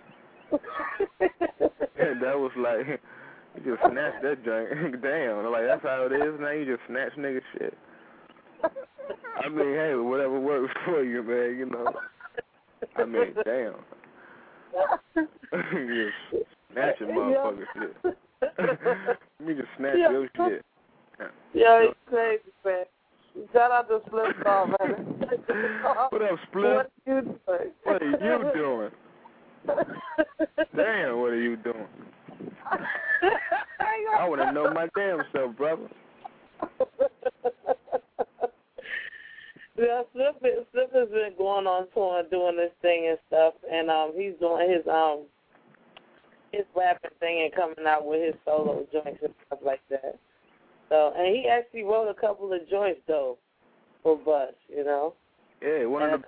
And that was like, you just snatched that drink. Damn, like that's how it is now. You just snatch nigga shit. I mean, hey, whatever works for you, man, you know. I mean, damn. You just snatching motherfucker shit. You just snatch your shit. Yeah, it's crazy, man. Shout out to Split Star, man. What up, Split? What are you doing? What are you doing? Damn, what are you doing? I want to know my damn self, brother. Yeah, Slip has been going on tour and doing this thing and stuff, and he's doing his rapping thing and coming out with his solo joints and stuff like that. So, and he actually wrote a couple of joints though for Bus, you know. Yeah, he's one of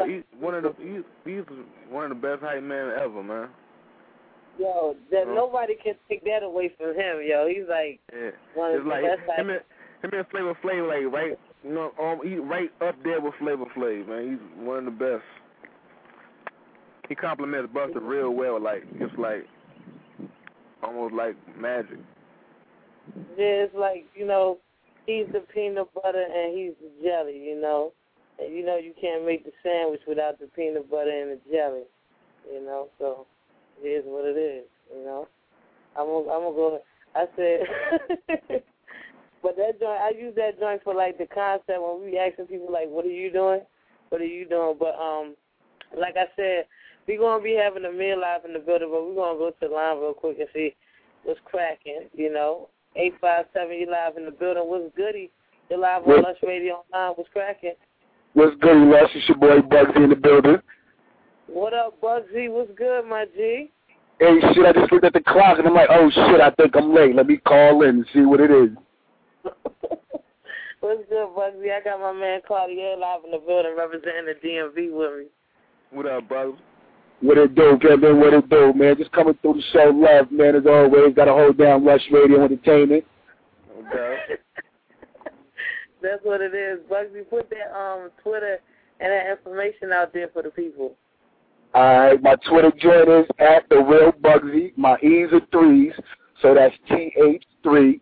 the best hype men ever, man. Yo, nobody can take that away from him, yo. He's like one of the best hype. Him and Flavor Flav, like right. You know, he's right up there with Flavor Flav, man. He's one of the best. He compliments Busta real well, like it's like almost like magic. Yeah, it's like, you know, he's the peanut butter and he's the jelly, you know. And you know you can't make the sandwich without the peanut butter and the jelly, you know. So it is what it is, you know. I'm gonna go. I said. But that joint, I use that joint for like the concept when we asking people like, "What are you doing? What are you doing?" But like I said, we're gonna be having a meal live in the building, but we're gonna go to the line real quick and see what's cracking. You know, 857, you live in the building. What's goody? You're live on Lush Radio Online. What's cracking? What's goody, Lush? It's your boy Bugsy in the building. What up, Bugsy? What's good, my G? Hey, shit! I just looked at the clock and I'm like, oh shit! I think I'm late. Let me call in and see what it is. What's good, Bugsy? I got my man Cartier live in the building representing the DMV with me. What up, brother? What it do, Kevin? What it do, man? Just coming through the show live, man, as always. Got to hold down Lush Radio Entertainment. Okay. That's what it is. Bugsy, put that Twitter and that information out there for the people. All right, my Twitter joint is @TheRealBugsy. My E's are 3s, so that's TH3.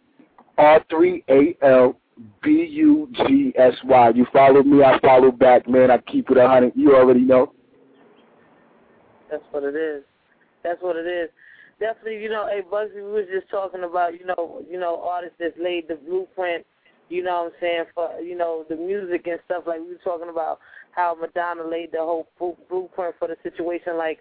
R3ALBUGSY. You follow me, I follow back, man. I keep it 100. You already know. That's what it is. That's what it is. Definitely, you know, hey, Bugsy, we was just talking about, you know, artists that laid the blueprint, you know what I'm saying, for, you know, the music and stuff. Like, we were talking about how Madonna laid the whole blueprint for the situation, like,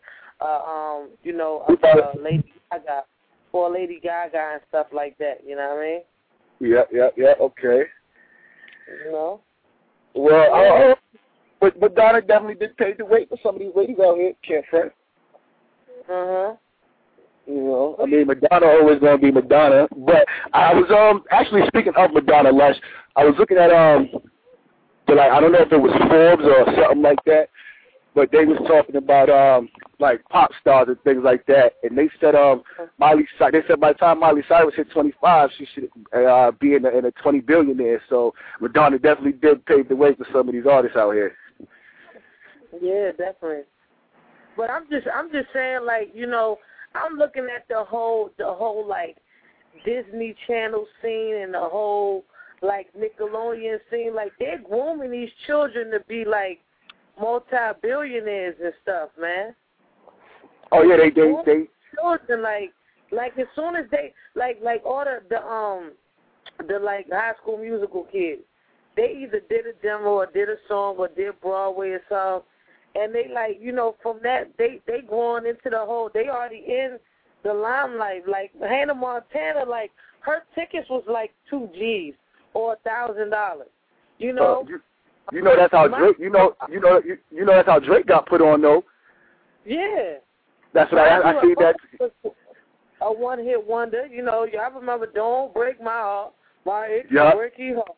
Lady Gaga, for Lady Gaga and stuff like that, you know what I mean? Yeah, okay. You know? Well, but Madonna definitely did pave the way for some of these ladies out here, can't front. Uh-huh. You know, I mean, Madonna always gonna be Madonna. But I was actually speaking of Madonna, Lush, I was looking at I don't know if it was Forbes or something like that, but they was talking about like pop stars and things like that, and they said Miley Cyrus. They said by the time Miley Cyrus hit 25, she should be in a 20 billionaire. So Madonna definitely did pave the way for some of these artists out here. Yeah, definitely. But I'm just saying, like, you know, I'm looking at the whole like Disney Channel scene and the whole like Nickelodeon scene. Like, they're grooming these children to be like multi-billionaires and stuff, man. Oh yeah, they children, like as soon as they like all the like High School Musical kids, they either did a demo or did a song or did Broadway or something, and they like, you know, from that they going into the whole, they already in the limelight. Like Hannah Montana, like her tickets was like $2,000 or $1,000. You know. You know that's how Drake. You know that's how Drake got put on though. Yeah. That's what I see that. A one-hit wonder. You know, I remember "Don't Break My Heart" by Ricky Hart.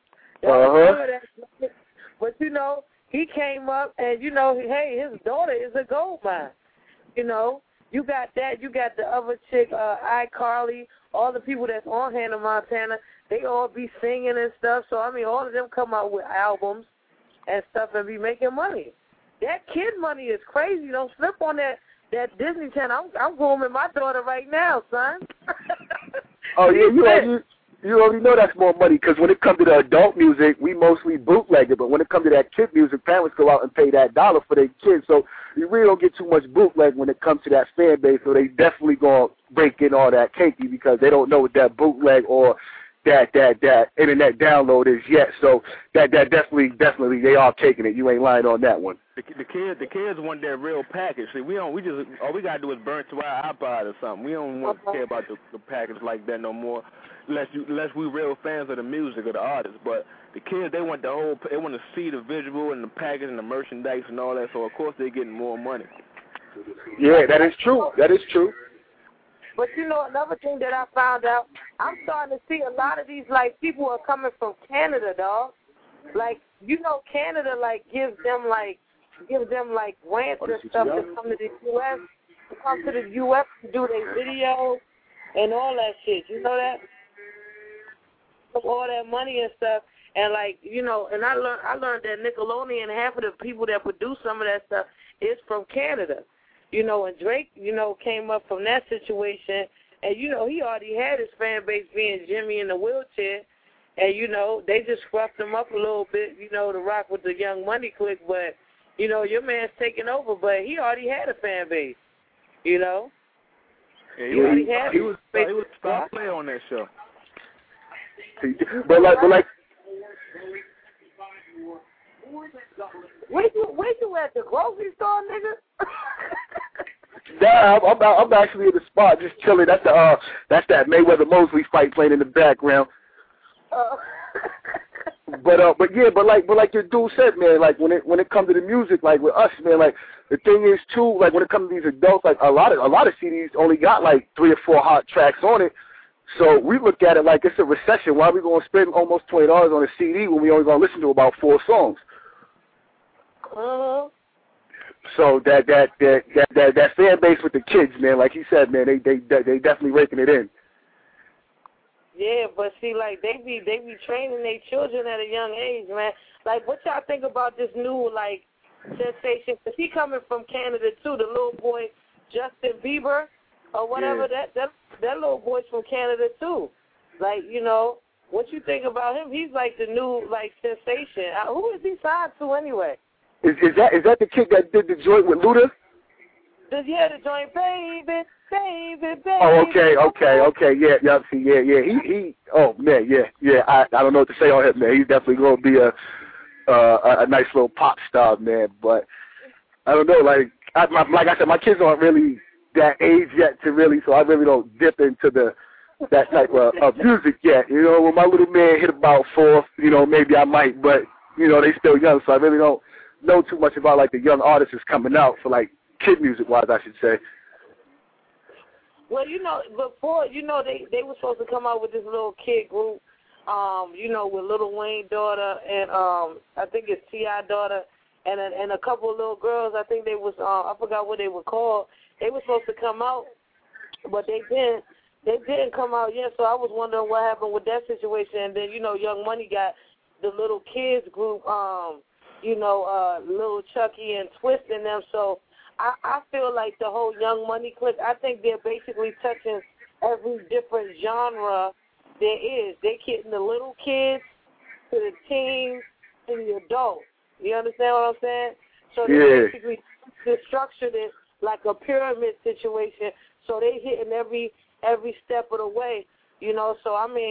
But you know, he came up and you know, hey, his daughter is a gold mine. You know, you got that. You got the other chick, iCarly. All the people that's on Hannah Montana, they all be singing and stuff. So I mean, all of them come out with albums and stuff and be making money. That kid money is crazy. Don't slip on that Disney Channel. I'm grooming my daughter right now, son. Oh yeah, you already know that's more money, because when it comes to the adult music, we mostly bootleg it. But when it comes to that kid music, parents go out and pay that dollar for their kids. So you really don't get too much bootleg when it comes to that fan base. So they definitely gonna break in all that cakey because they don't know what that bootleg or that internet download is yet. So that definitely they are taking it. You ain't lying on that one. The kids want that real package. See, all we gotta do is burn to our iPod or something. We don't want to care about the package like that no more, unless we real fans of the music or the artist. But the kids, they want they want to see the visual and the package and the merchandise and all that. So of course they're getting more money. Yeah, that is true. That is true. But you know, another thing that I found out, I'm starting to see a lot of these, like, people are coming from Canada, dog. Like, you know, Canada, like, gives them grants and stuff to come to the U.S. To come to the U.S. to do their videos and all that shit. You know that? All that money and stuff. And, like, you know, and I learned that Nickelodeon, half of the people that produce some of that stuff is from Canada. You know, and Drake, you know, came up from that situation. And, you know, he already had his fan base being Jimmy in the wheelchair. And, you know, they just scruffed him up a little bit, you know, to rock with the Young Money clique. But, you know, your man's taking over. But he already had a fan base, you know. Yeah, he was a star player on that show. But like. Where you at, the grocery store, nigga? Nah, I'm actually in the spot, just chilling. That's that Mayweather Mosley fight playing in the background. But like your dude said, man, like when it comes to the music, like with us, man, like the thing is too, like when it comes to these adults, like a lot of CDs only got like 3 or 4 hot tracks on it. So we look at it like it's a recession. Why are we gonna spend almost $20 on a CD when we only gonna listen to about 4 songs? So that fan base with the kids, man, like he said, man, they definitely raking it in. Yeah, but see, like they be training their children at a young age, man. Like, what y'all think about this new like sensation? Cause he coming from Canada too, the little boy Justin Bieber or whatever. Yeah. That little boy's from Canada too. Like, you know, what you think about him? He's like the new like sensation. Who is he signed to anyway? Is that the kid that did the joint with Luda? Yeah, the joint, baby. Oh, okay, yeah. He. Oh man, yeah. I don't know what to say on him, man. He's definitely gonna be a nice little pop star, man. But I don't know, like I said, my kids aren't really that age yet to really, so I really don't dip into that type of music yet. You know, when my little man hit about 4, you know, maybe I might, but you know, they still young, so I really don't know too much about like the young artists that's coming out for like kid music wise, I should say. Well, you know, before, you know, they were supposed to come out with this little kid group, you know, with Lil Wayne's daughter and I think it's T.I. daughter and a couple of little girls. I think they was I forgot what they were called. They were supposed to come out, but they didn't come out yet. So I was wondering what happened with that situation. And then, you know, Young Money got the little kids group, you know, Lil Chucky and Twist in them. So I feel like the whole Young Money clique, I think they're basically touching every different genre there is. They're getting the little kids to the teens to the adults. You understand what I'm saying? So they basically structured it like a pyramid situation. So they hitting every step of the way, you know. So I mean,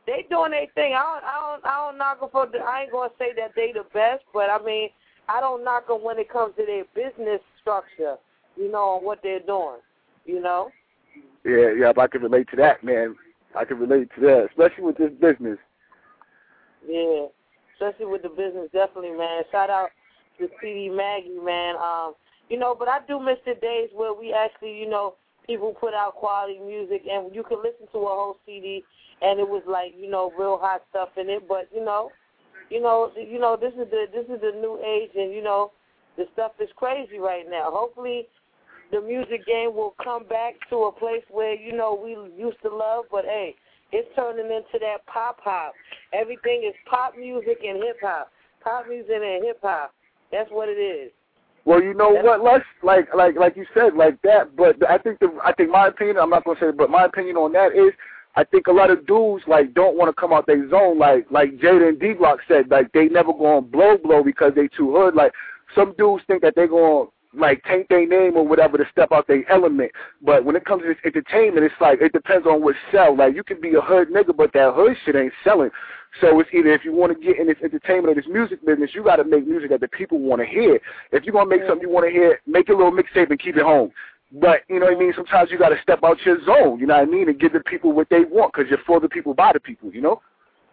they doing their thing. I don't knock them for. I ain't gonna say that they the best, but I mean, I don't knock them when it comes to their business structure. You know, on what they're doing. You know. Yeah, I can relate to that, man. I can relate to that, especially with this business. Yeah, especially with the business, definitely, man. Shout out to CD Maggie, man. You know, but I do miss the days where we actually, you know, people put out quality music and you could listen to a whole CD and it was like, you know, real hot stuff in it. But you know, this is the new age, and you know, the stuff is crazy right now. Hopefully, the music game will come back to a place where, you know, we used to love, but hey, it's turning into that pop-hop. Everything is pop music and hip-hop. Pop music and hip-hop. That's what it is. Well, you know what, Les? Like you said, like that. But I think my opinion, I'm not gonna say it, but my opinion on that is, I think a lot of dudes like don't want to come out their zone. Like Jada and D Block said, like they never gonna blow because they too hood. Like some dudes think that they gonna like taint their name or whatever to step out their element. But when it comes to this entertainment, it's like it depends on what sell. Like you can be a hood nigga, but that hood shit ain't selling. So it's either if you want to get in this entertainment or this music business, you got to make music that the people want to hear. If you're going to make something you want to hear, make a little mixtape and keep it home. But, you know what I mean, sometimes you got to step out your zone, you know what I mean, and give the people what they want because you're for the people, by the people, you know?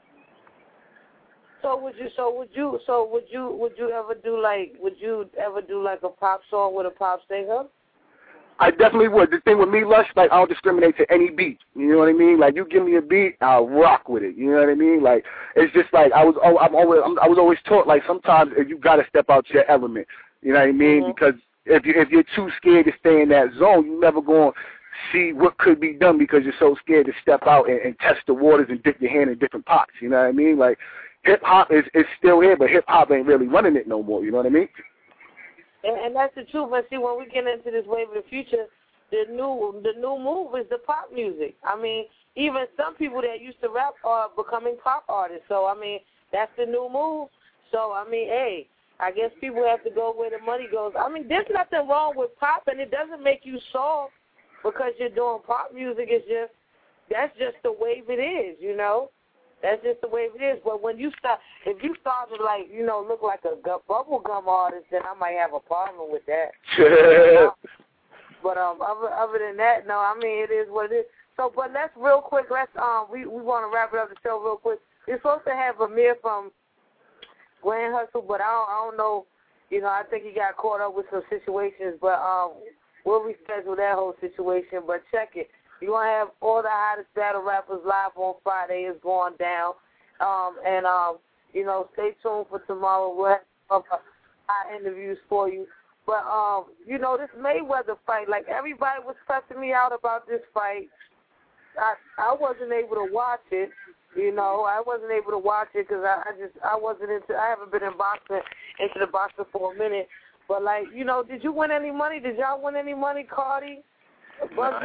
Would you ever do like a pop song with a pop singer? I definitely would. The thing with me, Lush, like I don't discriminate to any beat. You know what I mean? Like you give me a beat, I'll rock with it. You know what I mean? Like it's just like I was always taught like sometimes you got to step out your element. You know what I mean? Mm-hmm. Because if you're too scared to stay in that zone, you never going to see what could be done because you're so scared to step out and test the waters and dip your hand in different pots. You know what I mean? Like hip hop is still here, but hip hop ain't really running it no more. You know what I mean? And that's the truth. But see, when we get into this wave of the future, the new move is the pop music. I mean, even some people that used to rap are becoming pop artists. So I mean, that's the new move. So I mean, hey, I guess people have to go where the money goes. I mean, there's nothing wrong with pop, and it doesn't make you soft because you're doing pop music. That's just the wave it is, you know. That's just the way it is. But when you start, if you start to like, you know, look like a bubblegum artist, then I might have a problem with that. But other than that, no. I mean, it is what it is. So, but let's real quick. We want to wrap it up the show real quick. We're supposed to have Amir from Grand Hustle, but I don't know. You know, I think he got caught up with some situations, but we'll reschedule that whole situation. But check it. You're going to have all the hottest battle rappers live on Friday. It's going down. You know, stay tuned for tomorrow. We'll have hot interviews for you. But, you know, this Mayweather fight, like everybody was stressing me out about this fight. I wasn't able to watch it. You know, I wasn't able to watch it because I haven't been into the boxing for a minute. But, like, you know, did you win any money? Did y'all win any money, Cardi? I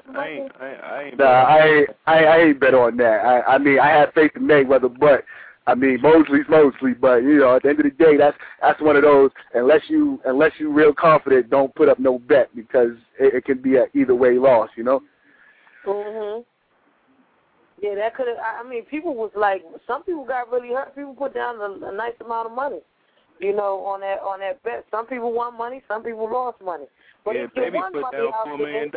ain't bet on that. I mean, I have faith in Mayweather, but I mean, Mosley's Mosley. But you know, at the end of the day, that's one of those. Unless you real confident, don't put up no bet because it can be an either way loss. You know. Mhm. Yeah, that could have. I mean, people was like, some people got really hurt. People put down a nice amount of money, you know, on that bet. Some people won money. Some people lost money. But yeah, Baby put down $4 million.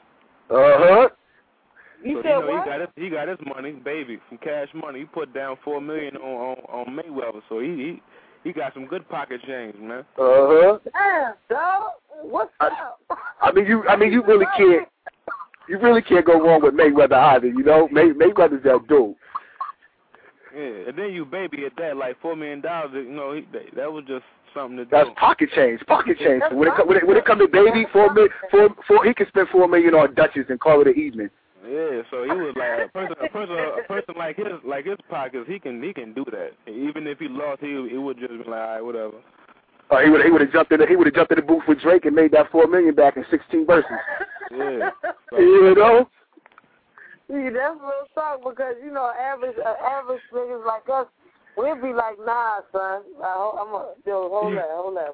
You so, said what? He got his money, Baby, from Cash Money. He put down $4 million on Mayweather, so he got some good pocket change, man. Damn, dog. What's up? I mean, you really can't. You really can't go wrong with Mayweather either. You know, Mayweather's that dude. Yeah, and then you Baby at that, like $4 million. You know, that was just something to do. That's pocket change. When it comes to Baby, he can spend $4 million on Dutchess and call it an evening. Yeah, so he was like a person like his pockets. He can do that. Even if he lost, he would just be like, all right, whatever. He would have jumped in the booth with Drake and made that $4 million back in 16 verses. Yeah, so. You know. See, that's real talk because you know average niggas like us. We'd be like, nah, son. Hold that.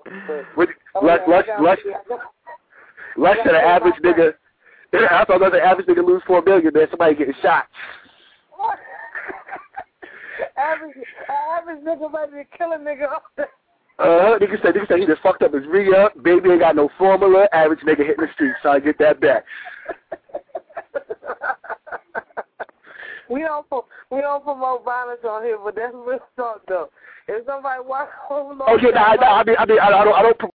Let's say the average nigga. I thought that the average nigga lose $4 million, then somebody getting shot. Average nigga ready to kill a nigga. Nigga said he just fucked up his re-up. Baby ain't got no formula. Average nigga hitting the streets trying to get that back. We don't promote violence on here, but that's real talk though. If somebody walks over, I don't